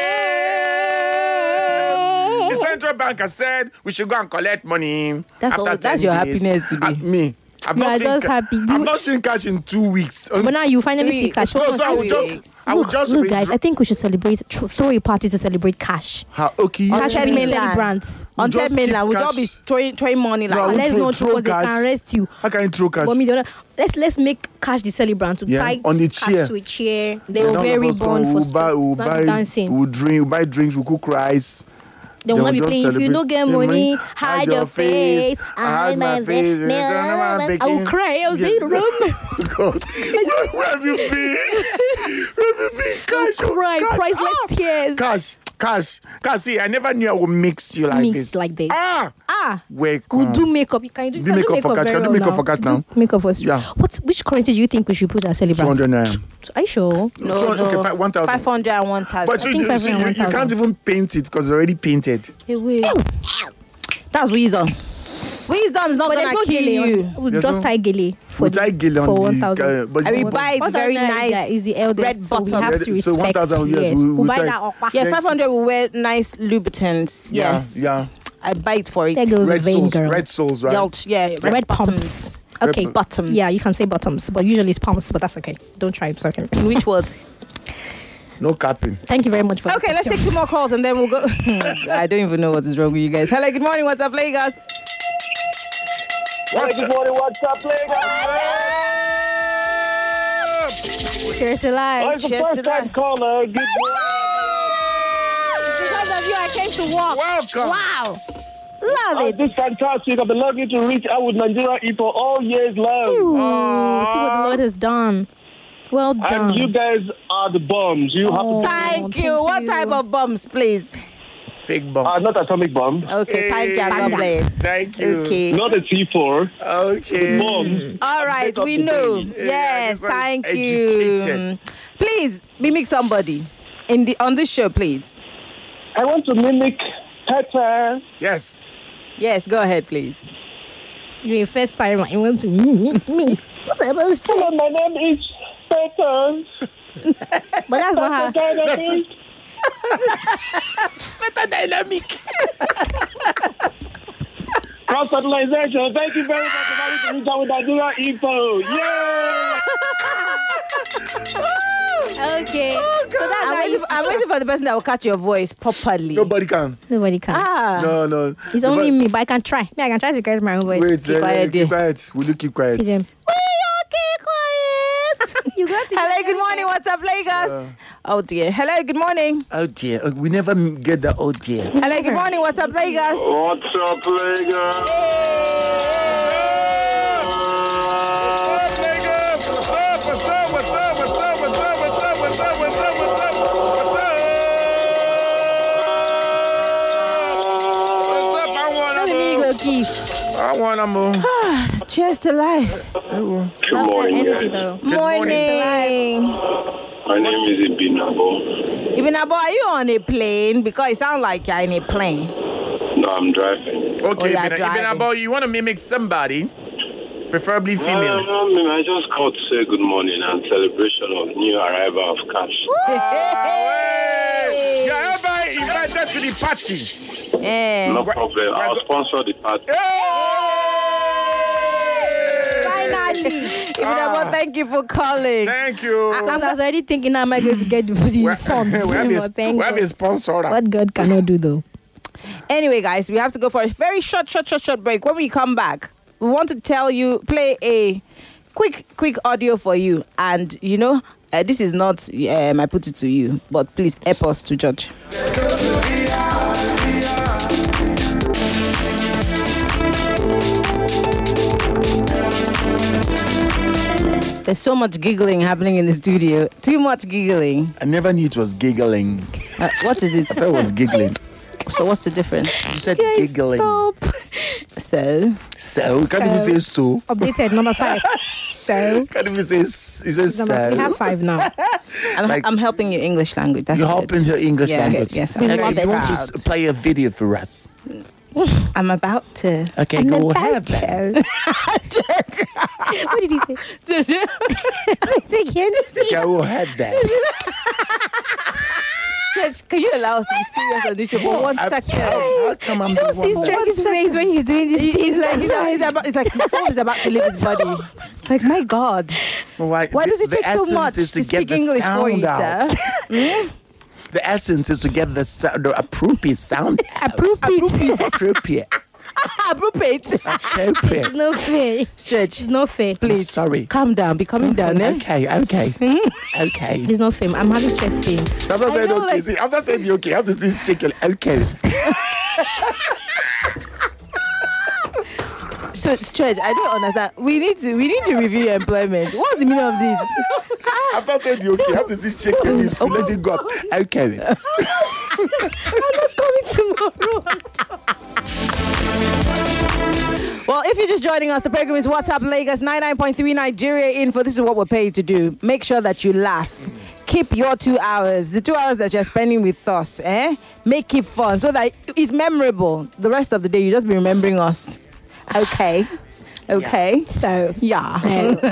face. The central bank has said we should go and collect money. That's after all- that's ten your days. happiness today. Uh, me. I've You not are seen just ca- happy. I've Do- not seen cash in two weeks. But now you finally Three. see cash. So, so I will Three. just, I will Look, just look read- guys, I think we should celebrate, tr- throw a party to celebrate cash. How, okay, On yeah. Cash ten being mainland. celebrants. On Just ten mainland, keep we'll all cash. be throwing, throwing money like No, I that. won't Let's throw- not throw throw because they cash. can arrest you. How can you throw cash? But me, don't. Let's let's make cash the celebrant to Yeah, tie on the cash chair. to a chair. They Then will all wear of us ribbon come, for we'll st- buy, we'll not buy, dancing. we'll drink, we'll buy drinks, we'll cook rice. They will Then not be we'll playing. just If you don't get celebrate. money, hide your face. hide my face. I will cry. I was in the room. God, where, where have you been? Where have you been? Cash, oh, Cry, cash. priceless Ah, tears. Cash, cash, cash. See, I never knew I would mix you like Mix this. like this. Ah, Ah, welcome. we'll do makeup. You can do, you Do can makeup for cash. very Can do well makeup now. for cash now. Do Makeup for Yeah. What? Which currency do you think we should put as Two celebrant? hundred naira. Are you sure? No, So, no. okay, fi- one thousand. five hundred and one thousand. But you, think you, five you, hundred, you, one you can't thousand. even paint it because it's already painted. Hey, wait. That's wisdom. Wisdom is not But going there's no to kill gele. you. on- We'll There's just no- tie gele for We the- tie gele on for the, one thousand. uh, but I will but- buy it one very thousand nice. naira is the eldest, red so we bottom. have Yeah, to so respect. one thousand, yes, yes, we- we'll we buy tie- that okpa. Yeah, Then- five hundred will wear nice Louboutins. Yeah, Yes. yeah. I buy it for it. There goes Red the vain souls, girl. red souls, right? Yelt, yeah, red, Red bottoms. pumps. Okay, Red bottoms. Yeah, you can say bottoms, but usually it's pumps. But that's okay. Don't try. It's okay. In which word? No capping. Thank you very much for. the Okay, let's question. take two more calls and then we'll go. I don't even know what is wrong with you guys. Hello, good morning. What's up, Lagos? Hey, good morning, what's up, Lagos? Cheers to Oh, life. it's the Cheers to first time that. caller. Good morning. Because of you, I came to walk. Welcome. Wow, love Oh, it. this is fantastic. I've been lucky to reach out with Nigeria E for all years long. Ooh, see what the Lord has done. Well done. And you guys are the bombs. You Oh. happen to Thank thank you. What you. type of bombs, please? Fake bomb. uh, not atomic bomb, Okay, thank you. God Hey, bless. Thank you. Okay. not a T four. Okay. Bomb. All right, Update we of the know. day. Yeah, Yes, this one is thank educated. you. Please mimic somebody in the on this show, please. I want to mimic Peter. Yes. Yes, go ahead, please. You're a first time. I want to meet me. Hello, my name is Peter. But that's not how. Peter. Better dynamic. Cross fertilization. Thank you very much for having to reach out with Nigeria Info. Yeah. Okay. So that's I'm, waiting for, I'm waiting for the person that will catch your voice properly. Nobody can. Nobody can. Ah. No, no. It's only me, but I can try. Me, I can try to catch my own voice. Wait, Keep uh, quiet, dear. keep quiet. Will you keep quiet? See them. You got to. Hello, good morning. What's up, Lagos? Oh dear. Hello, good morning. Oh dear. Uh, We never m- get that. Oh dear. Hello, good morning. What's up, Lagos? What's up, Lagos? Let me go keep. I want to move. Cheers to life. Love that energy though. Morning. My name is Ibinabo. Even Abo, are you on a plane? Because it sounds like you're in a plane. No, I'm driving. Oh, Okay, yeah, Ibn- Ibn driving. Abo, you want to mimic somebody, preferably No, female. no, no, I just called to say good morning and celebration of new arrival of cash. Hey! You're ever invited to the party. Eh. No problem. I'll sponsor the party. Finally. Even Abo, thank you for calling. Thank you. Because I was already thinking, how am I going to get the the Where- funds? where have But you- thank where have you God. sponsored? What God cannot do though. Anyway, guys, we have to go for a very short, short, short, short break. When we come back, we want to tell you, play a quick, quick audio for you. And, you know, uh, this is not, um, I put it to you, but please help us to judge. There's so much giggling happening in the studio. Too much giggling. I never knew it was giggling. Uh, what is it? I thought it was giggling. So what's the difference? You said giggling. Stop. So, So, can't even say so. Updated number five. so. Can't even say, s- he says We so. have five now. I'm, Like- I'm helping your English language. That's You're good. helping her English Yes, language. yes, We I'm love Okay, it. you want to proud. s- play a video for us? I'm about to. Okay, I'm go about ahead then. to. What did he say? Say it again. Go ahead then. Stretch, can you allow us to be serious on this show for one I- second? How, how come I'm You the don't see one? Stretch's face when he's doing this. It's like, you know, it's, about, it's like his soul is about to leave his body. Like, my God. Why, Why does it the take so essence much is to, to get speak the English for sound you, out. sir? The essence is to get the, sou- the appropriate sound. out. Appropriate. Appropriate. Appropriate. Appropriate. It's not fair. Stretch, It's not fair. please. Sorry. Calm down. Be coming down, eh? Okay, okay, okay. It's not fair. I'm having chest pain. I'm not saying know, okay. like- See, I'm not saying you okay. I'm just checking. Okay. So, Stretch, I don't understand. We need to we need to review your employment. What's the meaning of this? I'm not saying you okay. I'm just checking your lips to let it go. Okay. I'm not coming tomorrow. Well, if you're just joining us, the program is WhatsApp Lagos ninety-nine point three Nigeria Info. This is what we're paid to do. Make sure that you laugh. Keep your two hours, the two hours that you're spending with us, eh? Make it fun so that it's memorable. The rest of the day, you just be remembering us. Okay. Okay. So, Yeah.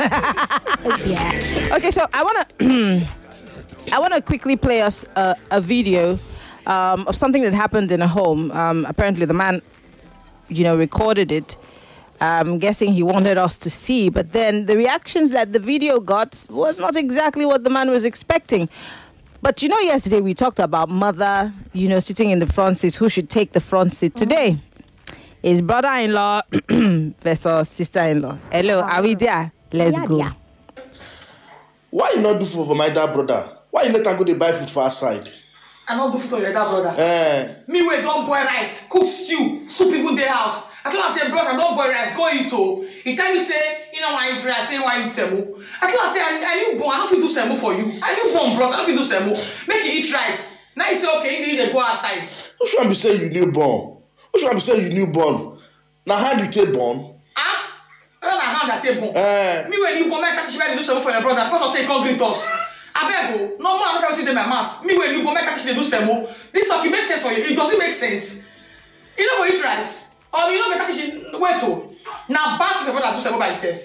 yeah. Okay, so I want to I want to quickly play us a, a video um, of something that happened in a home. Um, apparently, the man, you know, recorded it. I'm guessing he wanted us to see, but then the reactions that the video got was not exactly what the man was expecting. But you know, yesterday we talked about mother, you know, sitting in the front seat. Who should take the front seat today? Is brother-in-law versus sister-in-law. Hello, are we there? Let's Yeah, go. yeah. Why you not do food for my dad brother? Why you let am go dey buy food for outside? I no do food for your elder brother. Eh, Me wey don boil rice, cook stew, soup even dey house. I tell am say bros, I don boil rice, go eat o. He tell me say he no wan eat rice, say he wan eat semo. I tell am say I, I new born, I no fit do semo for you. I new born bros, I no fit do semo. Make you eat rice. Now he say okay, he dey go outside. who should be say you newborn? Who should be say you newborn? Na how you take born? Ah, I don't know how that take born. Eh. Me wey new born, make I teach you how to do semo for your brother because of say he come greet us. Abeg o, no more I no fit wetin dey my mouth. Me wey new born, make I teach you to do semo. This talk e make sense for you. It doesn't make sense. You no go eat rice. Or you no better kitchen wait o. Na bad thing your brother do semo by himself.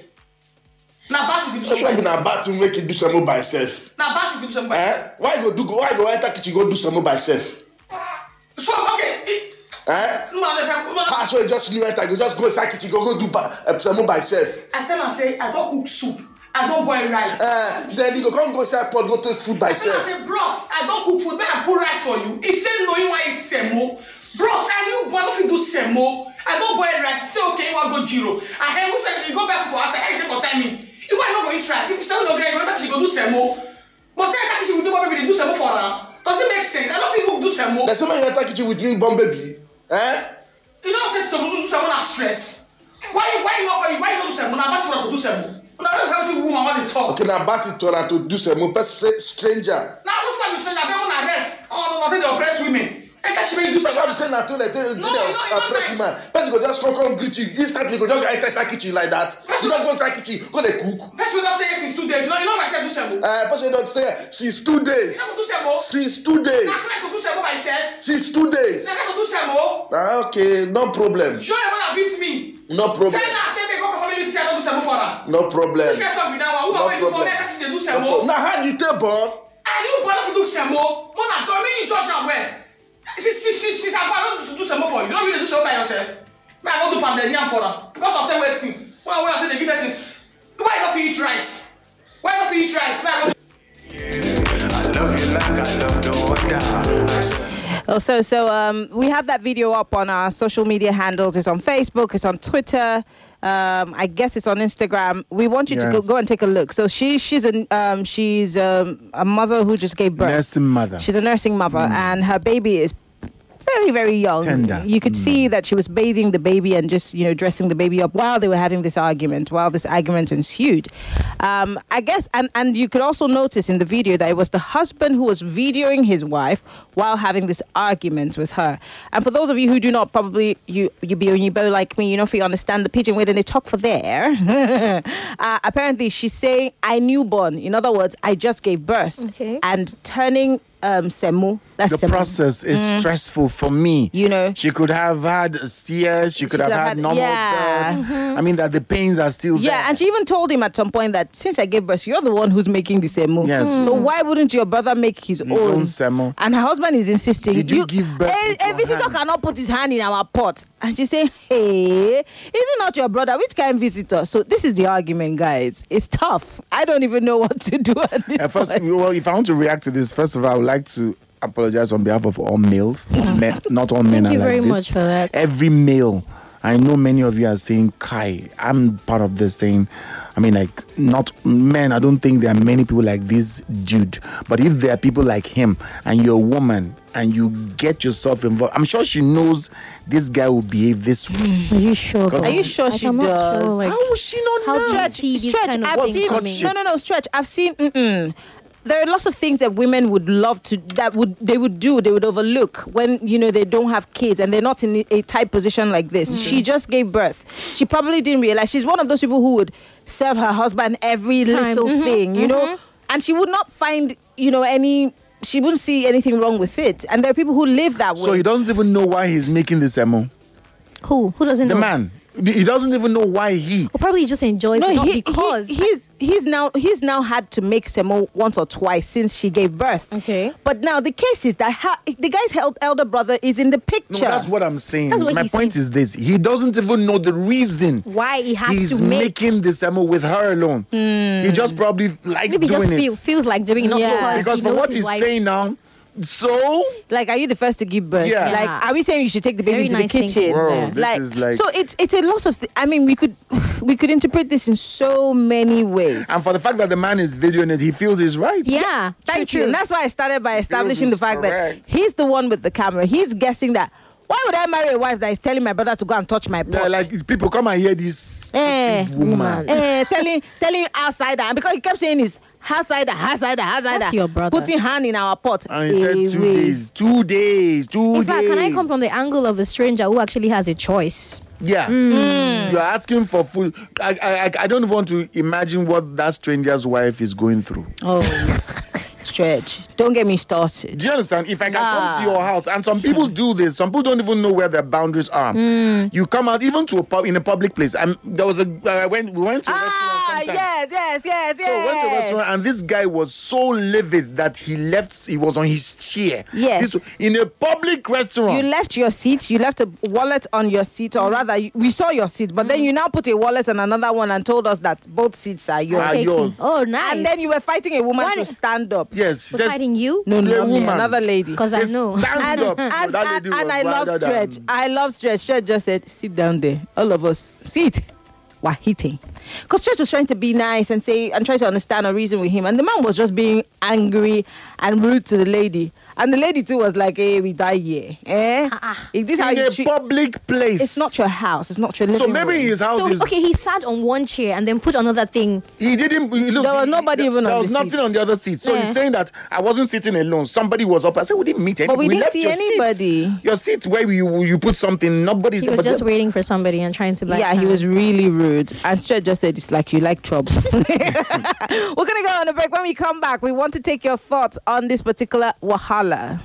Na bad thing you do Who semo by should be himself. na bad thing make you do semo by yourself? Na bad thing you do semo by himself. Eh? Why you go do go? Why you go enter kitchen go do semo by yourself? So okay, eh, Eh? no, no, no, no. Ah, so you just new enter, you just go inside kitchen go go do ba- uh, semo by yourself. I tell am say I don cook soup, I don boil rice. Eh? Then you go come go inside pot go take food by I tell am yourself. say bros, I don cook food, make I put rice for you. He say no, he wan eat semo. Bros, I knew one of you do semo. I don boil rice. He say okay, you wan go jiro. I hear who say you go back for outside. How you take concern me? You wan no go eat rice? If you say no gree, you better she go do semo. But say that she will do what baby dey do semo for am. Does it make sense? I don't fit do semo. There's somebody you enter kitchen with newborn baby. Eh? You know say to do do semo na stress. Why you why you not why you not do semo? Na bad for to do semo. Una don't have to woman want dey talk. Okay, na bad it turn to do semo. Person say stranger. Now which one you say na people na rest? Oh no, nothing dey oppress women. Enter kitchen do That's semo. what I'm saying. Na to let them No, do no, the no, oppress no, woman. Person go just come come greet you instantly. Go just enter inside kitchen like that. You don't go inside kitchen. Go dey cook. Person wey don stay here since two days. You know, you know myself do semo. Uh, person don't stay since two days. You no go do semo. Since two days. Na try to do semo by himself. Since two days. Na try to do semo. Ah, okay, no problem. Show your mother beat me. No problem. Say na say make go for family say I don do semo for her. No problem. Which kind talk be that one? Woman No wey do problem. born make her dey do No semo. problem. Now how you take born? I new born fit do semo. Mo na join me in church am well. Si si si si I don do do semo for you. You no really do semo by yourself. Me I go do pounded yam for am because of say wetin. When when I say dey give person, why you no fit eat rice? Why you no fit eat rice? Why I go Oh, so so um, we have that video up on our social media handles. It's on Facebook. It's on Twitter. Um, I guess it's on Instagram. We want you to go, Yes. go and take a look. So she she's a um, she's um, a mother who just gave birth. Nursing mother. She's a nursing mother, and her baby is very, very young. Tender. You could see that she was bathing the baby and just, you know, dressing the baby up while they were having this argument, while this argument ensued. Um, I guess, and, and you could also notice in the video that it was the husband who was videoing his wife while having this argument with her. And for those of you who do not probably, you you be you both like me, you know, if you understand the pidgin way, then they talk for there. uh, apparently, she's saying, I newborn. In other words, I just gave birth. Okay. And turning um, semo. That's the semo. process is Mm. stressful for me. You know, she could have had C S, she could have had normal yeah. birth. I mean, that the pains are still there. Yeah, and she even told him at some point that since I gave birth, you're the one who's making the semo. Yes. Mm. So why wouldn't your brother make his, His own? own semo. And her husband is insisting. Did you give birth A, with a your visitor hands? cannot put his hand in our pot. And she's saying, hey, is it not your brother? Which kind of visitor? So this is the argument, guys. It's tough. I don't even know what to do at this At first, point. well, if I want to react to this, first of all, I would like to apologize on behalf of all males. Not, men, not all men Thank are you like very this. much for that. Every male, I know many of you are saying Kai. I'm part of the saying. I mean, like, not men. I don't think there are many people like this dude. But if there are people like him and you're a woman and you get yourself involved, I'm sure she knows this guy will behave this way. Are you sure? Are you sure Like, she I'm not does? Sure, like, How would she not how know? do you Stretch, see this stretch. kind of I've thing seen, coming? no, no, no, stretch. I've seen. Mm-mm. There are lots of things that women would love to that would they would do they would overlook when you know they don't have kids and they're not in a tight position like this. Mm-hmm. She just gave birth. She probably didn't realize she's one of those people who would serve her husband every Time. little Mhm, thing, you know, mhm. and she would not find you know any. She wouldn't see anything wrong with it. And there are people who live that way. So he doesn't even know why he's making this emo. Who? Who doesn't The know? man. He doesn't even know why he. Well, probably he just enjoys No, it, not he, because. he, he's he's now he's now had to make semo once or twice since she gave birth. Okay. But now the case is that her, the guy's held elder brother is in the No, picture. that's what I'm saying. That's what My he's point is this: he doesn't even know the reason why he has he's to make. making this emo with her alone. He just probably likes Maybe he doing just it. feel, feels like doing it, not Yeah. because, because he from knows what his he's wife. saying now, so Like, are you the first to give birth? Yeah. Like, Yeah. are we saying you should take the baby Very to nice the kitchen? thinking. Whoa, this like, is like- so it's it's a lot of. Th- I mean, we could we could interpret this in so many ways. and for the fact that the man is videoing it, he feels he's right. Yeah, Thank true, you. true. And that's why I started by establishing the is fact correct. that he's the one with the camera. He's guessing that. Why would I marry a wife that is telling my brother to go and touch my pot? Yeah, like people come and hear this Eh, stupid woman. Eh, telling telling outsider, and because he kept saying is outsider, outsider, outsider. That's your brother. Putting hand in our pot. And he said Eh, two wait. days, two days, two In days. fact, can I come from the angle of a stranger who actually has a choice? Yeah, Mm. you're asking for food. I, I, I- I don't want to imagine what that stranger's wife is going through. Oh, stretch. Don't get me started. Do you understand? If I can Nah. come to your house, and some people do this, some people don't even know where their boundaries are. You come out even to a pub in a public place. And there was a uh, when we went to a Ah, restaurant. sometime. yes, yes, yes, So we went to a yes. restaurant, and this guy was so livid that he left. He was on his chair. Yes. This, in a public restaurant. You left your seat. You left a wallet on your seat, or rather, you- we saw your seat. But then you now put a wallet on another one and told us that both seats are yours. Are yours. Oh, nice. And then you were fighting a woman What? to stand up. Yes, she Was says, fighting you? No, no, A not me, woman. another lady. Because I Yes, know. stand And, up. and, That lady and, was and I love rather Stretch. than- I love Stretch. Stretch just said, sit down there. All of us, sit. We're hitting. Because Stretch was trying to be nice and say, and try to understand or reason with him. And the man was just being angry and rude to the lady. And the lady too was like, hey, we die here. Eh? If this is how in you a treat... public place. It's not your house. It's not your living So maybe room. his house So, is. okay, he sat on one chair and then put another thing. He didn't. He, look, There was he- nobody he- even There on was the nothing seat. on the other seat. So Yeah. he's saying that I wasn't sitting alone. Somebody was up. I said we didn't meet anybody. we didn't left see your anybody. Seat. Your seat where you you put something. Nobody's He there. was but just the- waiting for somebody and trying to buy Yeah, he time. was really rude. And Stretch just said, it's like you like trouble. We're going to go on a break. When we come back, we want to take your thoughts on this particular wahala.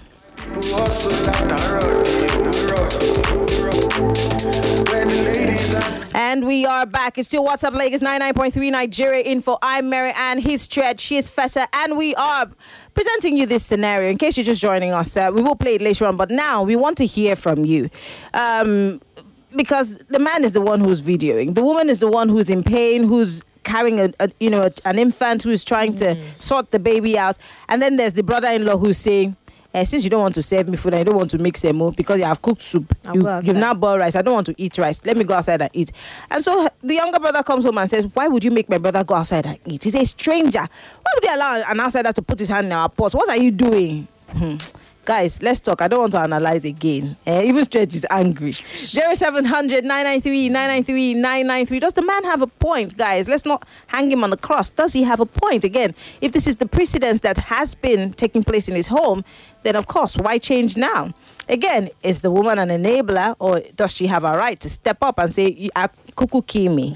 And we are back. It's still WhatsApp Lagos ninety-nine point three Nigeria Info. I'm Mary Ann. He's Stretch. She's Feta. And we are presenting you this scenario. In case you're just joining us, uh, we will play it later on. But now we want to hear from you. Um, because the man is the one who's videoing. The woman is the one who's in pain, who's carrying a, a you know a, an infant, who's trying to sort the baby out. And then there's the brother-in-law who's saying, Eh, since you don't want to serve me food and you don't want to make semo because you have cooked soup, I'll you, go outside. you've now boiled rice. I don't want to eat rice. Let me go outside and eat. And so the younger brother comes home and says, why would you make my brother go outside and eat? He's a stranger. Why would you allow an outsider to put his hand in our pot? What are you doing? Hmm. Guys, let's talk. I don't want to analyze again. Uh, even Stretch is angry. zero seven hundred nine nine three nine nine three nine nine three. Does the man have a point, guys? Let's not hang him on the cross. Does he have a point? Again, if this is the precedence that has been taking place in his home, then of course, why change now? Again, is the woman an enabler, or does she have a right to step up and say, Kuku Kimi?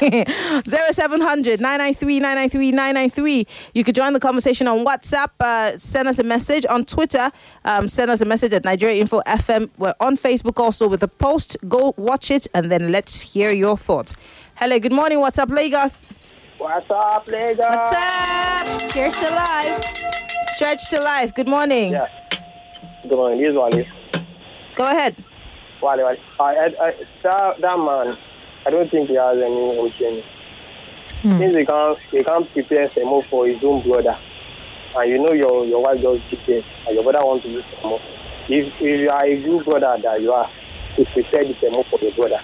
zero seven hundred nine nine three nine nine three nine nine three. You could join the conversation on WhatsApp. Uh, send us a message on Twitter. Um, send us a message at Nigeria Info F M. We're on Facebook also with a post. Go watch it and then let's hear your thoughts. Hello, good morning. What's up, Lagos? What's up, Lagos? What's up? Cheers to life. Stretch to life. Good morning. Yeah. Good morning. This is Wally. Go ahead. Wally, Wally. I, I, I, that, that man, I don't think he has any option. Hmm. Since he can't, he can't prepare Semo for his own brother, and you know your your wife just cheated, and your brother wants to use Semo. If, if you are a good brother that you are, to prepare the Semo for your brother.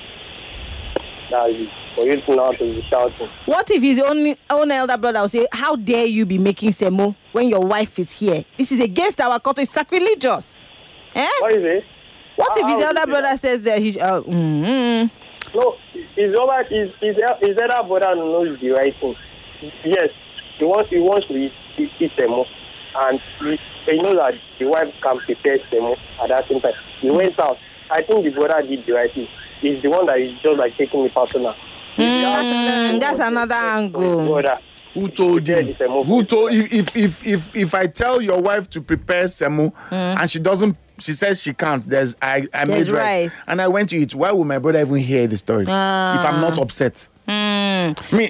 That's it. For you to now to be shouting. What if his own, own elder brother will say, how dare you be making Semo when your wife is here? This is against our culture. It's sacrilegious. Eh? What is it? What how, if his elder brother that? says that he... Uh, mm-hmm. No, his, other, his, his, his elder brother knows the right thing. Yes, he wants, he wants to eat, eat, eat Semo. And he, he knows that the wife can prepare Semo at that same time. He went out. I think the brother did the right thing. He's the one that is just like taking me personal. Mm, that's another angle. Who told you? Who told if if if if if I tell your wife to prepare Semo mm. and she doesn't, she says she can't. There's I I there's made rice right. and I went to eat. Why would my brother even hear the story? Uh. If I'm not upset. Mm. Me.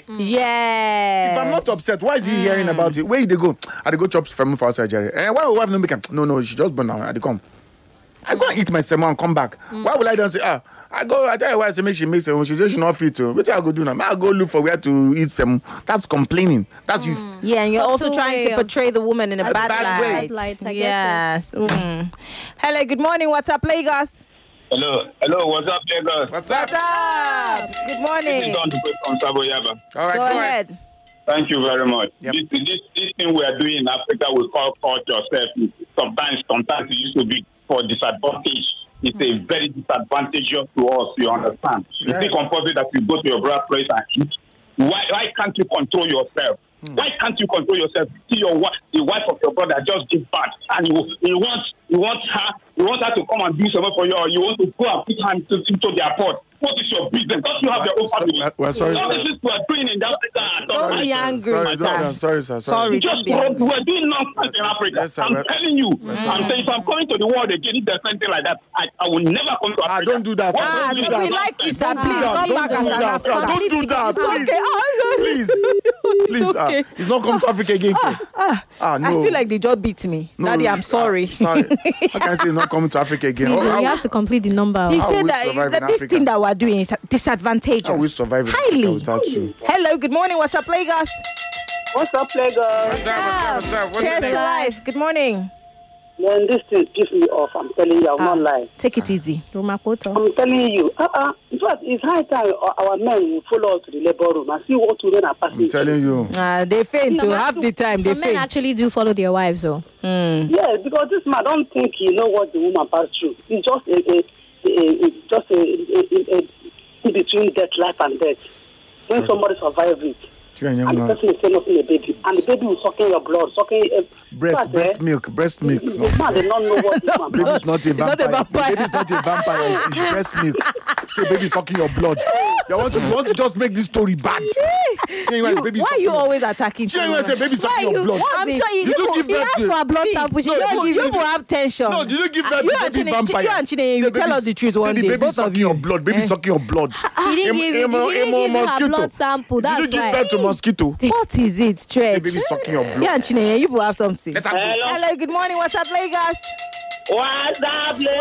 Yeah. If I'm not upset, why is he mm. hearing about it? Where did they go? I they go chop Semo for outside Jerry. And why would wife not make him? No, no, she just burn down. I they come. I go and eat my Semo and come back. Mm. Why would I don't say ah? I go, I tell you why she make she make Semo. She says she not fit to. What I go do now? I go look for where to eat Semo. That's complaining. That's mm. you. Yeah, and you're so also trying to portray the woman in a bad, bad light. way. light I yes. Mm. Hello, good morning. What's up, Lagos? Hello, hello. What's up, Lagos? What's up? What's up? Good morning. This is on the from Sabo Yaba. All right, go, go ahead. ahead. Thank you very much. Yep. This, this this thing we are doing in Africa, we call culture self. Sometimes, sometimes it used to be for disadvantage. It's a very disadvantageous to us, you understand? Yes. It's compulsory that you go to your brother's place and eat. Why, why can't you control yourself? Mm. Why can't you control yourself? See your wife, the wife of your brother just give birth, and you you want you want her you want her to come and do something for you, or you want to go and put her into, into their pot. What is your business? Don't you have your own family? So, well, sorry, All sir. this we are doing in Africa. Don't be angry, sorry, sir. No, sorry, sir. Sorry. Sorry, Just don't be angry. we're doing nonsense in Africa. Yes, sir. I'm telling you. Yes, I'm saying if I'm coming to the world again, if there's something like that, I, I will never come to Ah, Africa. don't do that, sir. Ah, Don't do we that. like you, sir. Don't Please do that. come Don't back do as an that. African. Don't do that. It's okay. Please. Please. Please. okay. Ah, he's not come to Africa again. Ah, ah, ah, no. I feel like they just beat me. No, Daddy, I'm sorry. Ah, sorry. How can I say he's not coming to Africa again? Please, How- you have to complete the number. He How said we that, survive that in this Africa? thing that we're doing is disadvantageous. How we survive in Africa Highly. without you? Hello, good morning. What's up, Lagos? What's up, Lagos? What's up? What's up? What's up? What's Cheers your to name? life. Good morning. Man, this thing pisses me off. I'm telling you, I'm Ah, not lying. Take it easy. Rumapoto. I'm telling you. Uh-uh. In fact, it's high time our our men will follow us to the labor room and see what women are passing. I'm telling you. Uh, they faint to half the time. They Some men faint. actually do follow their wives, though. Mm. Yes, because this man don't think he know what the woman passed through. It's just a, a, a, a just a, a, a, a in between death, life and death. When Sure. somebody survives it, Sure, young and the man. person is saying nothing a baby, and the baby is sucking your blood, sucking uh, Breast, but, breast eh, milk, breast milk. The No. man they don't know what this man Baby's not a not a vampire. vampire. Baby's not a vampire. It's, it's breast milk. Say baby sucking your blood. You want to you want to just make this story bad. You, You- baby why are you sucking- always attacking? Do you know say baby Why sucking you? your blood? I'm What's sure it? you, You you, don't give you birth asked to- for a blood See, sample. She no, don't you- give You you. will have tension. No, did you give birth You to and baby Chine- vampire? you and Chine, you Say will tell baby- us the truth say one the day, baby both of sucking you. your blood. Baby Eh. sucking your blood. She didn't Em- give you. em- She em- didn't give you her mosquito. blood sample. Did you That's give why. birth to mosquito? What is it, Stretch? Say baby sucking your blood. Yeah, and Chine, you will have something. Let her go. Hello. Hello, good morning. What's up, Lagos? What's up, Lagos?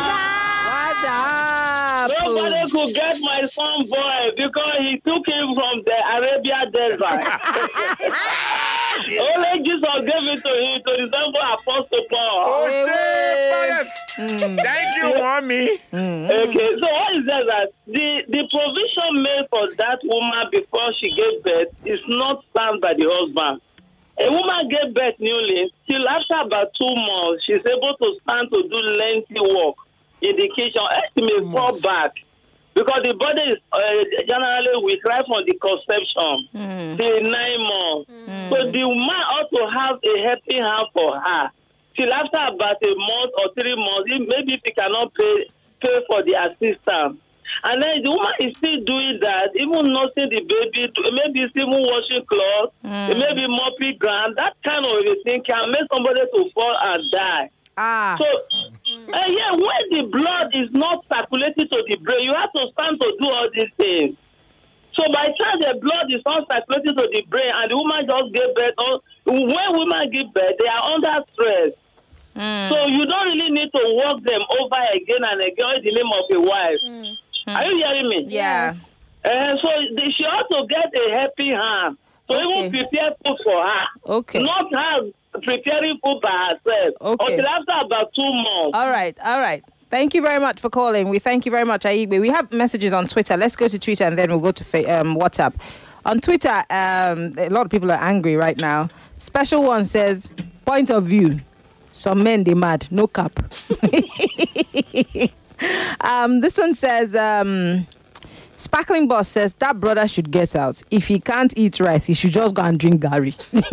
What's up? Nobody could get my son boy because he took him from the Arabia desert. Only Jesus gave it to him to resemble Apostle Paul. Oh, say, thank you, mommy. Okay, so what is that? that the, the provision made for that woman before she gave birth is not stand by the husband. A woman gave birth newly. Till after about two months, she's able to stand to do lengthy work in the kitchen. Estimate fall back because the body is uh, generally weak right from the conception mm. till nine months. Mm. So the woman ought to have a helping hand for her. Till after about a month or three months, maybe if he cannot pay pay for the assistance. And then the woman is still doing that, even nursing the baby, maybe it's even washing clothes, mm. maybe mopping ground. That kind of a thing can make somebody to fall and die. Ah. So, uh, yeah, when the blood is not circulating to the brain, you have to stand to do all these things. So by the time the blood is not circulating to the brain and the woman just gave birth, when women give birth, they are under stress. Mm. So you don't really need to walk them over again and again in the name of a wife. Mm. Are you hearing me? Yes. Uh, so they, she ought to get a helping hand. So okay. even prepare food for her. Okay. Not her preparing food by herself. Okay. Until after about two months. All right. All right. Thank you very much for calling. We thank you very much, Aigbe. We have messages on Twitter. Let's go to Twitter and then we'll go to fa- um, WhatsApp. On Twitter, um, a lot of people are angry right now. Special one says, point of view. Some men, they mad. No cap. um, this one says, um, Sparkling Boss says, that brother should get out. If he can't eat rice, he should just go and drink Gary.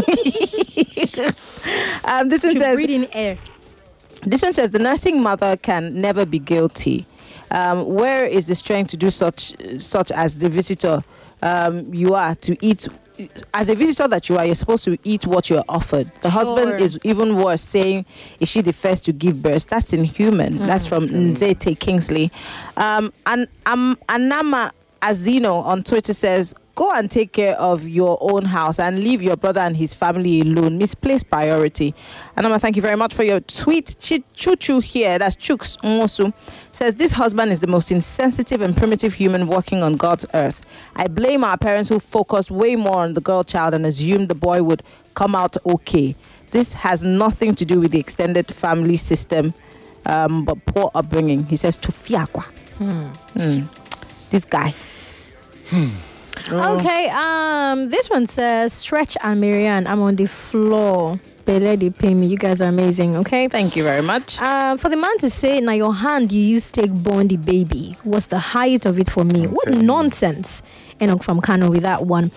um, this one should says, breathe in air. This one says, the nursing mother can never be guilty. Um, where is the strength to do such, such as the visitor um, you are to eat? As a visitor that you are, you're supposed to eat what you're offered. The sure. husband is even worse, saying, is she the first to give birth? That's inhuman. Mm. That's from Nzete Kingsley. Um, and um, Anama Azino on Twitter says, go and take care of your own house and leave your brother and his family alone. Misplaced priority. Anama, thank you very much for your tweet. Chuchu here, that's Chuks Ngosu, says, this husband is the most insensitive and primitive human walking on God's earth. I blame our parents who focused way more on the girl child and assumed the boy would come out okay. This has nothing to do with the extended family system, um, but poor upbringing. He says, Tufiakwa. Hmm. Mm. This guy. Hmm. Oh. Okay, um, this one says, Stretch and Marianne, I'm on the floor. Bele, they pay me. You guys are amazing, okay? Thank you very much. Um, for the man to say, now your hand you use take born the baby was the height of it for me. I'm what nonsense. Enoch from Kano with that one.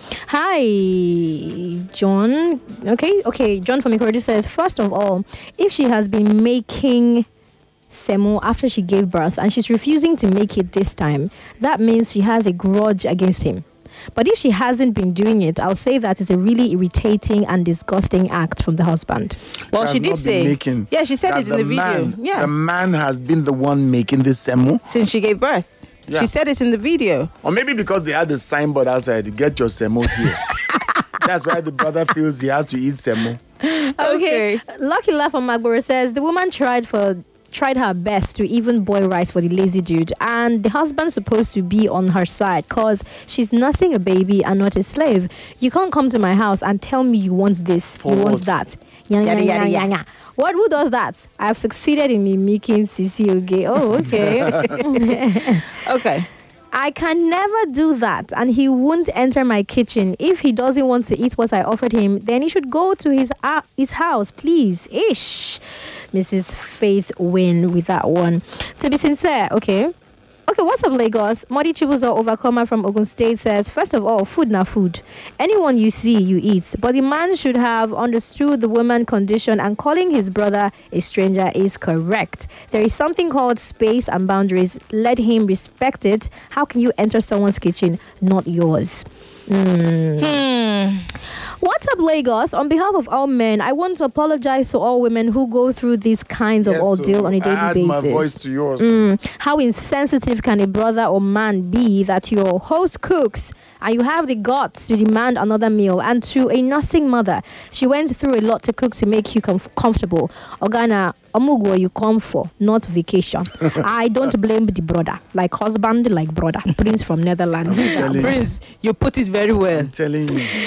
Hi, John. Okay, okay. John from Ikorodi says, first of all, if she has been making semo after she gave birth and she's refusing to make it this time, that means she has a grudge against him. But if she hasn't been doing it, I'll say that it's a really irritating and disgusting act from the husband. Well, she, she did say, making, yeah, she said it in the, the video. Man, yeah, the man has been the one making this semo since she gave birth. Yeah. She said it in the video. Or maybe because they had the signboard outside, get your semo here. That's why the brother feels he has to eat semo. Okay. okay. Lucky Laugh on Magboro says, the woman tried for tried her best to even boil rice for the lazy dude, and the husband's supposed to be on her side because she's nursing a baby and not a slave. You can't come to my house and tell me you want this, for you what? want that. Yada, yada, yada, yada, yada. What? Who does that? I've succeeded in mimicking Sisi Oge. Oh, okay. Okay. I can never do that, and he won't enter my kitchen. If he doesn't want to eat what I offered him, then he should go to his uh, his house, please. Ish. Missus Faith Win with that one. To be sincere, okay. Okay, what's up, Lagos? Modi Chibuzo Overcomer from Ogun State says, first of all, food na food. Anyone you see, you eat. But the man should have understood the woman condition, and calling his brother a stranger is correct. There is something called space and boundaries. Let him respect it. How can you enter someone's kitchen, not yours? Mm. Hmm. What's up, Lagos? On behalf of all men, I want to apologize to all women who go through these kinds of yes, ordeal so on a daily I add basis. My voice to yours. Mm. How insensitive can a brother or man be that your host cooks and you have the guts to demand another meal? And to a nursing mother, she went through a lot to cook to make you comf- comfortable. Ogana, Omugwo, you come for, not vacation. I don't blame the brother. Like husband, like brother. Prince from Netherlands. Prince, you put it very well. I'm telling you.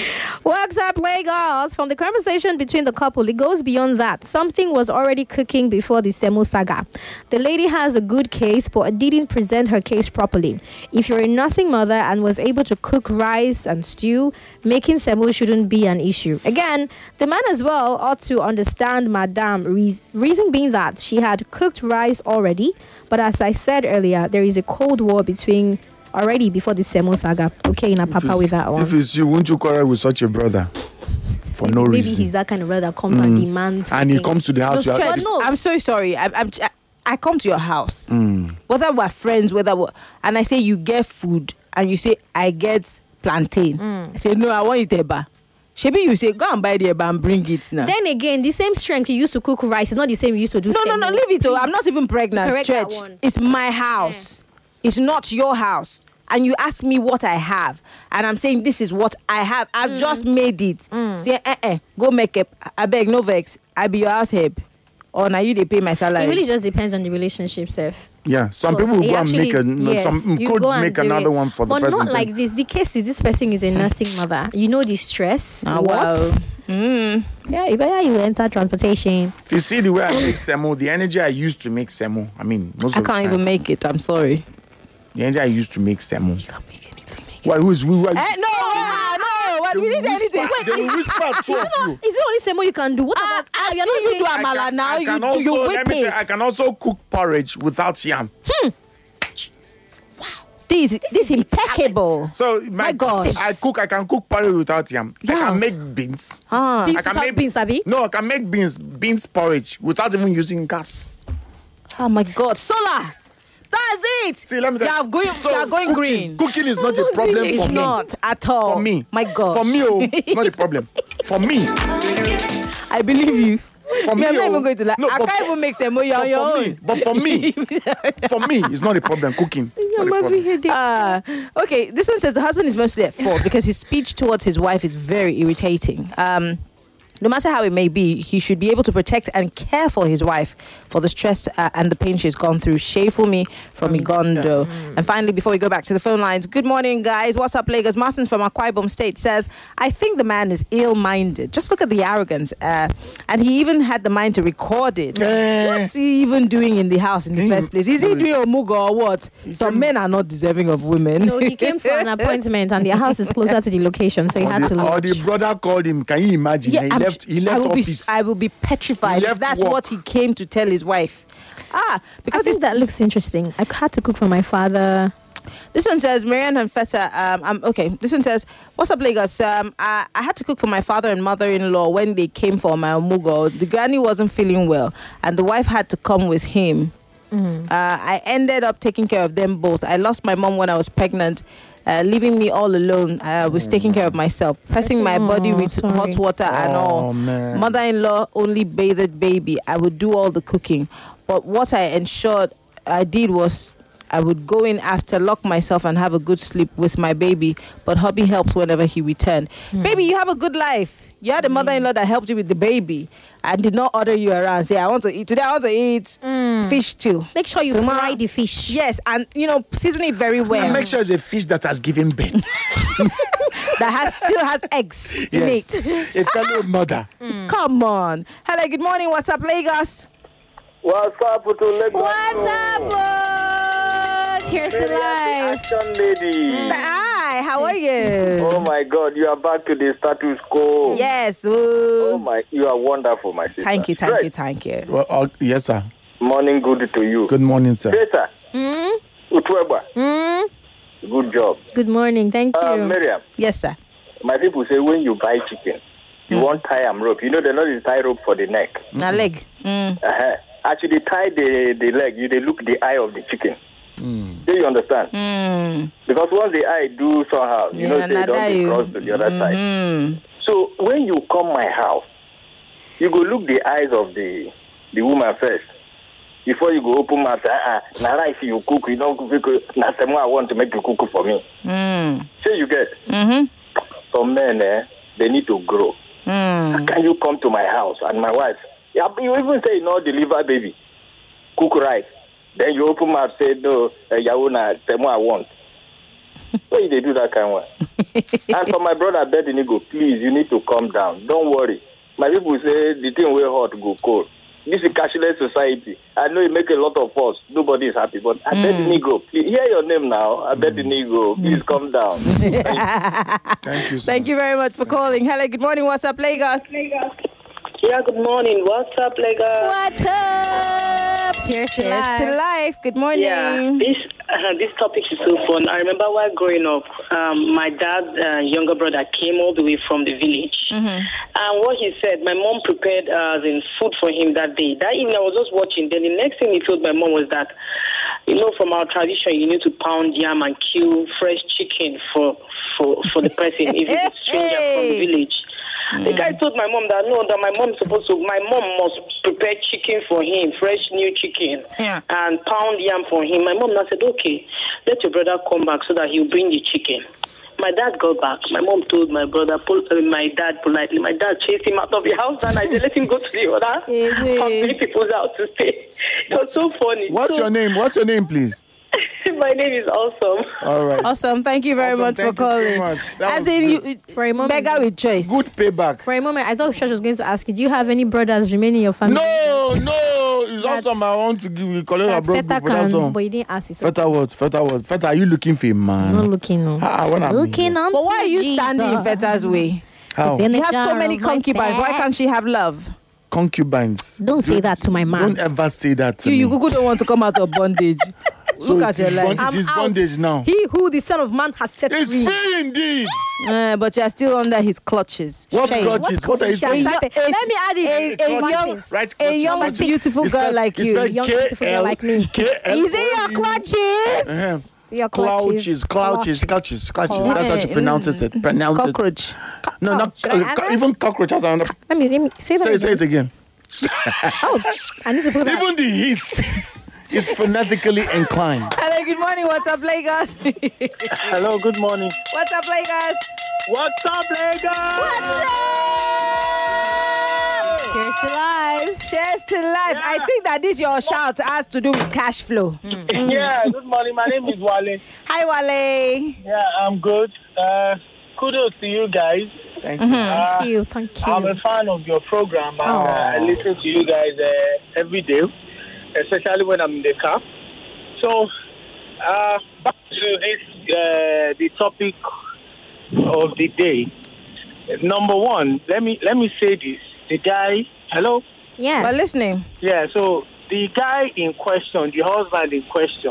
What's up, Lagos? From the conversation between the couple, it goes beyond that. Something was already cooking before the Semo saga. The lady has a good case, but didn't present her case properly. If you're a nursing mother and was able to cook rice and stew, making Semo shouldn't be an issue. Again, the man as well ought to understand Madame. Re- reason being that she had cooked rice already, but as I said earlier, there is a cold war between already before the Semo saga. Okay, now Papa with that one. If it's you, won't you quarrel with such a brother? For no Maybe reason. he's that kind of brother that comes and demands. And he things. comes to the house. No, you are- Stretch, I'm so sorry. I, I'm, I, I come to your house, Mm. whether we're friends, whether we're, and I say you get food, and you say I get plantain. I say no, I want it eba. Shebi, you say go and buy the eba and bring it now. Then again, the same strength you used to cook rice is not the same you used to do. No, no, no, Semo. leave it. Oh, I'm not even pregnant. Correct that Stretch. one. It's my house. It's not your house. And you ask me what I have, and I'm saying this is what I have. I've just made it. Say, eh, eh, go make it. I beg, no vex. I be your house help, or now you they pay my salary. It really just depends on the relationship, Seth. Yeah, some Because people will they go actually- and make a yes, some you could go and make do another it. one for the but person. not like this. The case is this person is a nursing mother. You know the stress. Ah, what? wow. Mm. Yeah, you better you enter transportation. If you see the way I make semo, the energy I used to make semo, I mean, most I of the can't time, even make it. I'm sorry. the energy I used to make semo. You can't make anything. Why? Who's who? Why? Eh, no, ah, no. What, we didn't say anything. They will whisper two Is of it, not, you. is it only Semo you can do? What Ah, about? I you're see not you saying- do amala now. I You can do also, you let whip me say, it. I can also cook porridge without yam. This this impeccable. So my, My gosh. I cook. I can cook porridge without yam. I Yes. can make beans. Ah. Beans I can without make beans, Abi? No, I can make beans beans porridge without even using gas. Oh my God, Sola. That's it. See, let me you tell are going, So you are going cooking, green. Cooking is not a problem It's for me. not at all. For me. My God. For me, oh, not a problem. For me. I believe you. For me, You're not oh, even going to lie. no, I but can't for- even make some more but on your for own. me, but for me, for me, it's not a problem. Cooking. Not a problem. Uh, okay, this one says the husband is mostly at fault because his speech towards his wife is very irritating. Um, no matter how it may be, he should be able to protect and care for his wife for the stress uh, and the pain she's gone through. Shefumi from Igondo. And finally, before we go back to the phone lines, good morning, guys. What's up, Lagos? Martins from Akwa Ibom State says, I think the man is ill-minded. Just look at the arrogance. Uh, and he even had the mind to record it. What's he even doing in the house in the first place? Is he doing omugo or what? Some men are not deserving of women. No, he came for an appointment and their house is closer to the location, so he Or had the, to or leave. the brother called him. Can you imagine? Yeah, he I'm left. sh- He I left will be, office. I will be petrified He if left that's work. what he came to tell his wife. Ah, I because think it's that looks interesting. I had to cook for my father. This one says, Marianne and Feta, um, um, okay, this one says, what's up, Lagos? Um, I, I had to cook for my father and mother-in-law when they came for my omugo. The granny wasn't feeling well, and the wife had to come with him. Uh, I ended up taking care of them both. I lost my mom when I was pregnant, uh, leaving me all alone. I was taking care of myself, pressing my body Oh, with sorry. hot water and all. Oh, man. Mother-in-law only bathed baby. I would do all the cooking. But what I ensured I did was I would go in after, lock myself and have a good sleep with my baby. But hubby helps whenever he returned. Baby, you have a good life. You had a mother-in-law that helped you with the baby and did not order you around. Say, I want to eat. Today I want to eat fish stew. Make sure you Tomorrow- fry the fish. Yes, and, you know, season it very well. And make sure it's a fish that has given birth. That has still has eggs in Yes, it. a fellow mother. Come on. Hello, good morning. What's up, Lagos? What's up to Lagos? What's up, boy? Cheers to life. Action lady. Hi, how are you? Oh my God, you are back to the status quo. Yes. Oh ooh. my, you are wonderful, my sister. Thank you, thank Great. you, thank you. Well, uh, yes, sir. Morning, good to you. Good morning, sir. Peter, Mm? Utweba, Mm? good job. Good morning. Thank you. Uh, Miriam, Yes, sir. my people say when you buy chicken, you Mm. want tie am rope. You know they know the tie rope for the neck. Now leg. Mm. Uh-huh. Actually, tie the, the leg, you they look the eye of the chicken. Mm. Do you understand? Mm. Because once the eye do somehow, you know, Yeah, they now don't that dey you- cross to the other side. Mm. So when you come my house, you go look the eyes of the the woman first. Before you go open mouth, ah, uh, now if you cook, you don't cook. Now someone I want to make you cook for me. Mm. So you get. Mm-hmm. Some men, eh, they need to grow. Mm. Can you come to my house and my wife? Yeah, you even say no, deliver baby, cook rice. Then you open mouth say no, uh, Yahuna, someone I want. So you they do that kind of one. And for my brother Abednego, please, you need to calm down. Don't worry. My people say the thing will hot go cold. This is a cashless society. I know you make a lot of fuss. Nobody is happy. But Abednego, please hear your name now. Abednego, please calm down. Thank you. Thank you very much for calling. Hello, good morning. What's up, Lagos? Yeah, good morning. What's up, Lagos? What's up? Cheers to Cheers life. to life. Good morning. Yeah, this uh, this topic is so fun. I remember while growing up, um, my dad's uh, younger brother came all the way from the village. Mm-hmm. And what he said, my mom prepared uh, in food for him that day. That evening, I was just watching. Then the next thing he told my mom was that, you know, from our tradition, you need to pound yam and kill fresh chicken for for, for the person if it's a stranger from the village. Mm. The guy told my mom that no, that my mom's supposed to, my mom must prepare chicken for him, fresh new chicken, yeah. and pound yam for him. My mom now said, okay, let your brother come back so that he'll bring the chicken. My dad got back. My mom told my brother, uh, my dad politely. My dad chased him out of the house, and I said, let him go to the other family people's house to stay. It was so funny. What's so, your name? What's your name, please? My name is Awesome. All right. Awesome. Thank you very Awesome. much Thank for calling. you so much. That As was in, good. you, For a moment, beggar with choice. Good payback. For a moment, I thought Shosh was going to ask you, do you have any brothers remaining in your family? No, no. It's That's- awesome. I want to give you collect a That's bro. Feta But that's can, all. but you didn't ask it. Feta what? Feta what? Feta, are you looking for a man? Not looking, no. Ah, when I'm Looking on. But why are you standing in Feta's way? How? In the You have so jar many of my concubines. Why fat. can't she have love? Concubines. Don't say that to my man. Don't ever say that to You, me. you Google don't want to come out of bondage. So Look it at your is life. bond- it I'm is out. bondage now. He who the Son of Man has set It's free. free indeed. Uh, but you're still under his clutches. What Shame. clutches? What are you Shall saying? start it. Let me add it. A, a Clutches. young, Right, a clutches, young clutches. beautiful It's girl spelled- like it's you. spelled Young beautiful girl like me. K L Is it your clutches? Uh-huh. Your clutches. Clouches, clouches, clouches, clouches. Clutches. That's how she pronounces it. Pronounce Cockroach. it. No, not Should I uh, add co- that? even cockroach has another. Let me, let me say that Say, again. say it again. Oh, I need to put that. Even the hiss is phonetically inclined. Hello, good morning. What's up, Lagos? Hello, good morning. What's up, Lagos? What's up, Lagos? Cheers to life. Cheers to life. I think that this your shout has to do with cash flow. Yeah, good morning. My name is Wale. Hi, Wale. Yeah, I'm good. Uh, kudos to you guys. Thank you. Uh, Thank you. Thank you. I'm a fan of your program. And, uh, I listen to you guys uh, every day, especially when I'm in the car. So, uh, back to this, uh, the topic of the day. Number one, let me let me say this. The guy, hello? Yes. We're listening. Yeah, so the guy in question, the husband in question,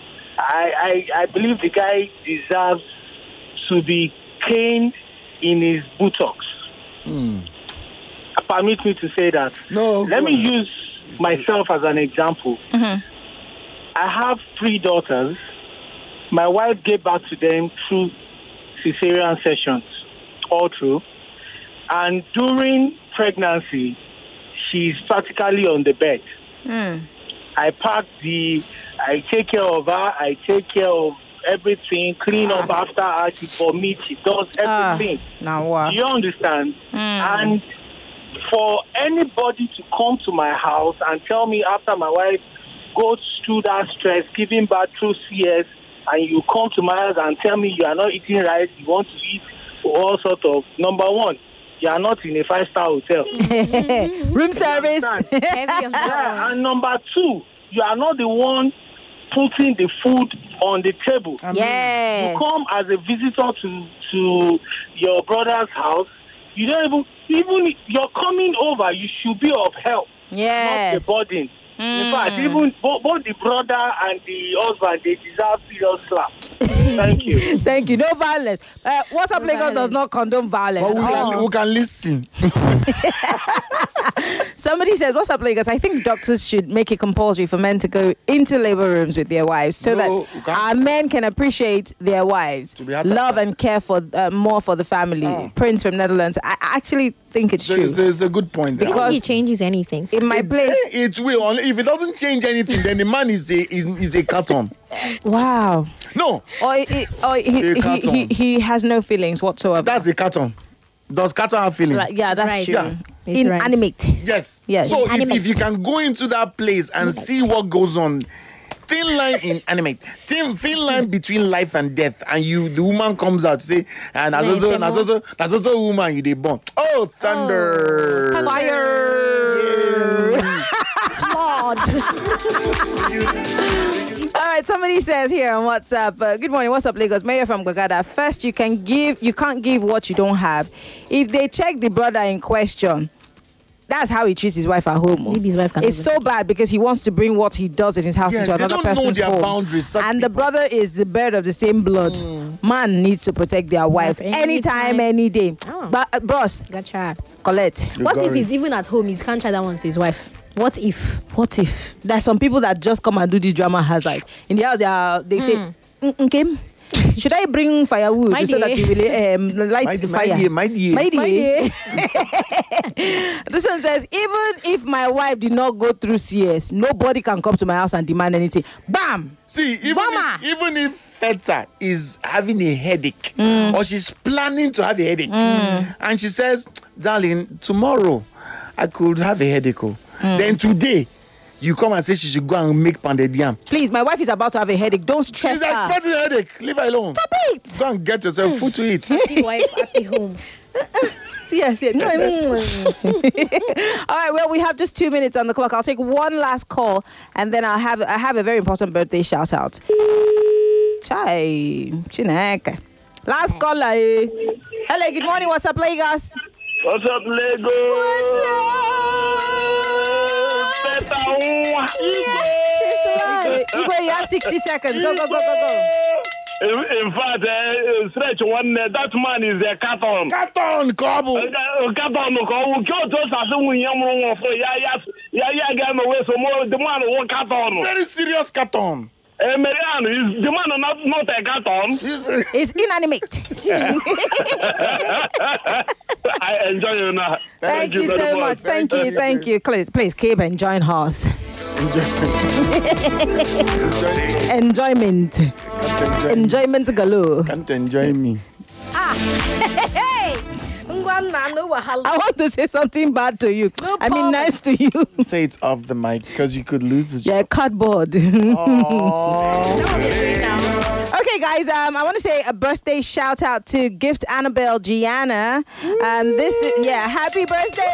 I, I, I believe the guy deserves to be caned in his buttocks. Mm. Permit me to say that. No. Let me use myself as an example. Mm-hmm. I have three daughters. My wife gave back to them through cesarean sessions, all through. And during pregnancy, she's practically on the bed. Mm. I pack the, I take care of her, I take care of everything, clean up after her, she vomits, she does everything. Ah, now what? Do you understand? Mm. And for anybody to come to my house and tell me after my wife goes through that stress, giving birth through C S, and you come to my house and tell me you are not eating rice, you want to eat all sort of, number one, you are not in a five-star hotel. Room service. Yeah, and number two, you are not the one putting the food on the table. Yeah. You come as a visitor to to your brother's house. You don't even even you're coming over. You should be of help, yes. not the burden. In fact, even both, both the brother and the husband, they deserve serious slap. Thank you. Thank you. No violence. Uh, What's Up No Lagos violence. does not condone violence. But we, Oh. can, we can listen. Somebody says, What's up, Lagos? I think doctors should make it compulsory for men to go into labor rooms with their wives so No, we that can't. our men can appreciate their wives, To be attacked. love and care for uh, more for the family. Oh. Prince from Netherlands. I I actually think it's So true. it's, it's a good point. there. I don't Because- think it changes anything. In my place, It will. Only if it doesn't change anything, then the man is a is, is a carton. wow. No, Or, it, or he, A he, he, carton. he has no feelings whatsoever. that's a carton. Does carton have feeling? Right, yeah, that's right. true. Yeah. He's right. Inanimate. Yes. Yes. So if, Animate. if you can go into that place and see what goes on, thin line in animate, thin thin line between life and death, and you the woman comes out to say, and that's also that's also that's also a woman you they born. Oh, thunder, oh, fire, Lord. All right, somebody says here on WhatsApp, uh, good morning, what's up, Lagos? Mayor from Gagada. First, you can give, you can't give what you don't have. If they check the brother in question, that's how he treats his wife at home. Maybe his wife can It's so bad because he wants to bring what he does in his house Yeah, into they another don't know person's their home. boundaries, such And the brother is the bird of the same blood. Man needs to protect their wife anytime, anytime. any day. Oh. But uh, bros, Gotcha. Colette. What if he's even at home? He can't try that one to his wife. What if? What if? There's some people that just come and do this drama hazard. In the house, they, are, they say, mm, okay, should I bring firewood My so dear. that you will um, light My- the my fire? dear, my dear. My dear. My dear. This one says, even if my wife did not go through C S, nobody can come to my house and demand anything. Bam! See, even Mama. if, even if Feta is having a headache or she's planning to have a headache, and she says, darling, tomorrow I could have a headache. oh." Then today, you come and say she should go and make pounded yam. Please, my wife is about to have a headache. Don't stress She's her. expecting a headache. Leave her alone. Stop it! Go and get yourself food to eat. Happy wife, happy home. Yes, yes. All right, well, we have just two minutes on the clock. I'll take one last call, and then I'll have I have a very important birthday shout out. Chai, Chinek. Last caller. eh. Hello, good morning. What's up, Lagos? What's up, Lego? What's up? Igwe, you have sixty seconds. Go, go, go, go, go. In, in fact, uh, stretch one, uh, that man is a carton. Carton, Kabu. Uh, carton, Kabu. Kyo to sasu winyamru for ya ya ya ya game away so more the man one carton. Very serious carton. Eh, Mariano, is the man not not a carton? It's inanimate. I enjoy you now. Thank, you, very so much. Thank, you, thank you. Please, please keep enjoying horse. Enjoyment. Enjoyment galore. Can't enjoy me. Hey! I want to say something bad to you. No I mean, problem. nice to you. Say it off the mic because you could lose the job. Yeah, cardboard. Okay, guys, um, I want to say a birthday shout out to Gift Annabelle Gianna. And this is, yeah, happy birthday!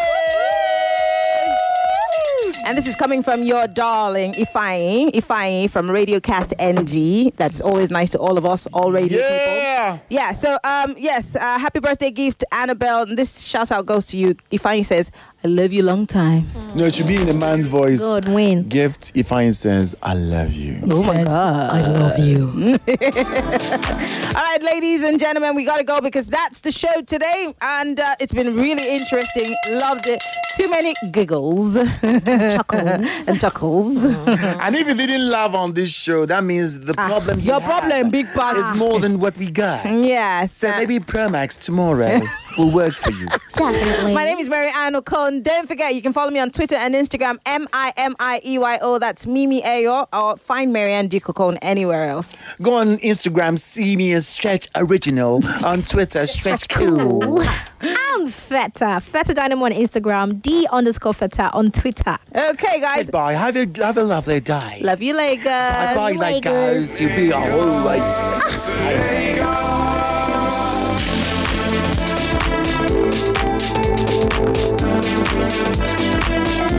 And this is coming from your darling Ifeanyi, Ifeanyi from Radiocast N G. That's always nice to all of us, all radio Yeah. people. Yeah, so um, yes, uh, happy birthday gift, Annabelle. And this shout out goes to you. Ifeanyi says, I love you long time. No, it should be in a man's voice. God, win. Gift Ifeanyi says, I love you. Oh my God. I love you. All right, ladies and gentlemen, we got to go because that's the show today. And uh, it's been really interesting. Loved it. Too many giggles. Chuckles. and chuckles. And if you didn't laugh on this show, that means the problem you Your have problem, big pass. is more than what we got. Yes. So maybe Promax tomorrow will work for you. Definitely. My name is Mary Ann Ocon. Don't forget, you can follow me on Twitter and Instagram, M I M I E Y O. That's Mimi Ayo. Or find Mary Ann Duke Ocon anywhere else. Go on Instagram, see me as Stretch Original. On Twitter, Stretch Cool. I'm Feta. Feta Dynamo on Instagram. D underscore Feta on Twitter. Okay, guys. Goodbye. Have a, have a lovely day. Love you, Lagos. Bye-bye, Legos. You'll be all right.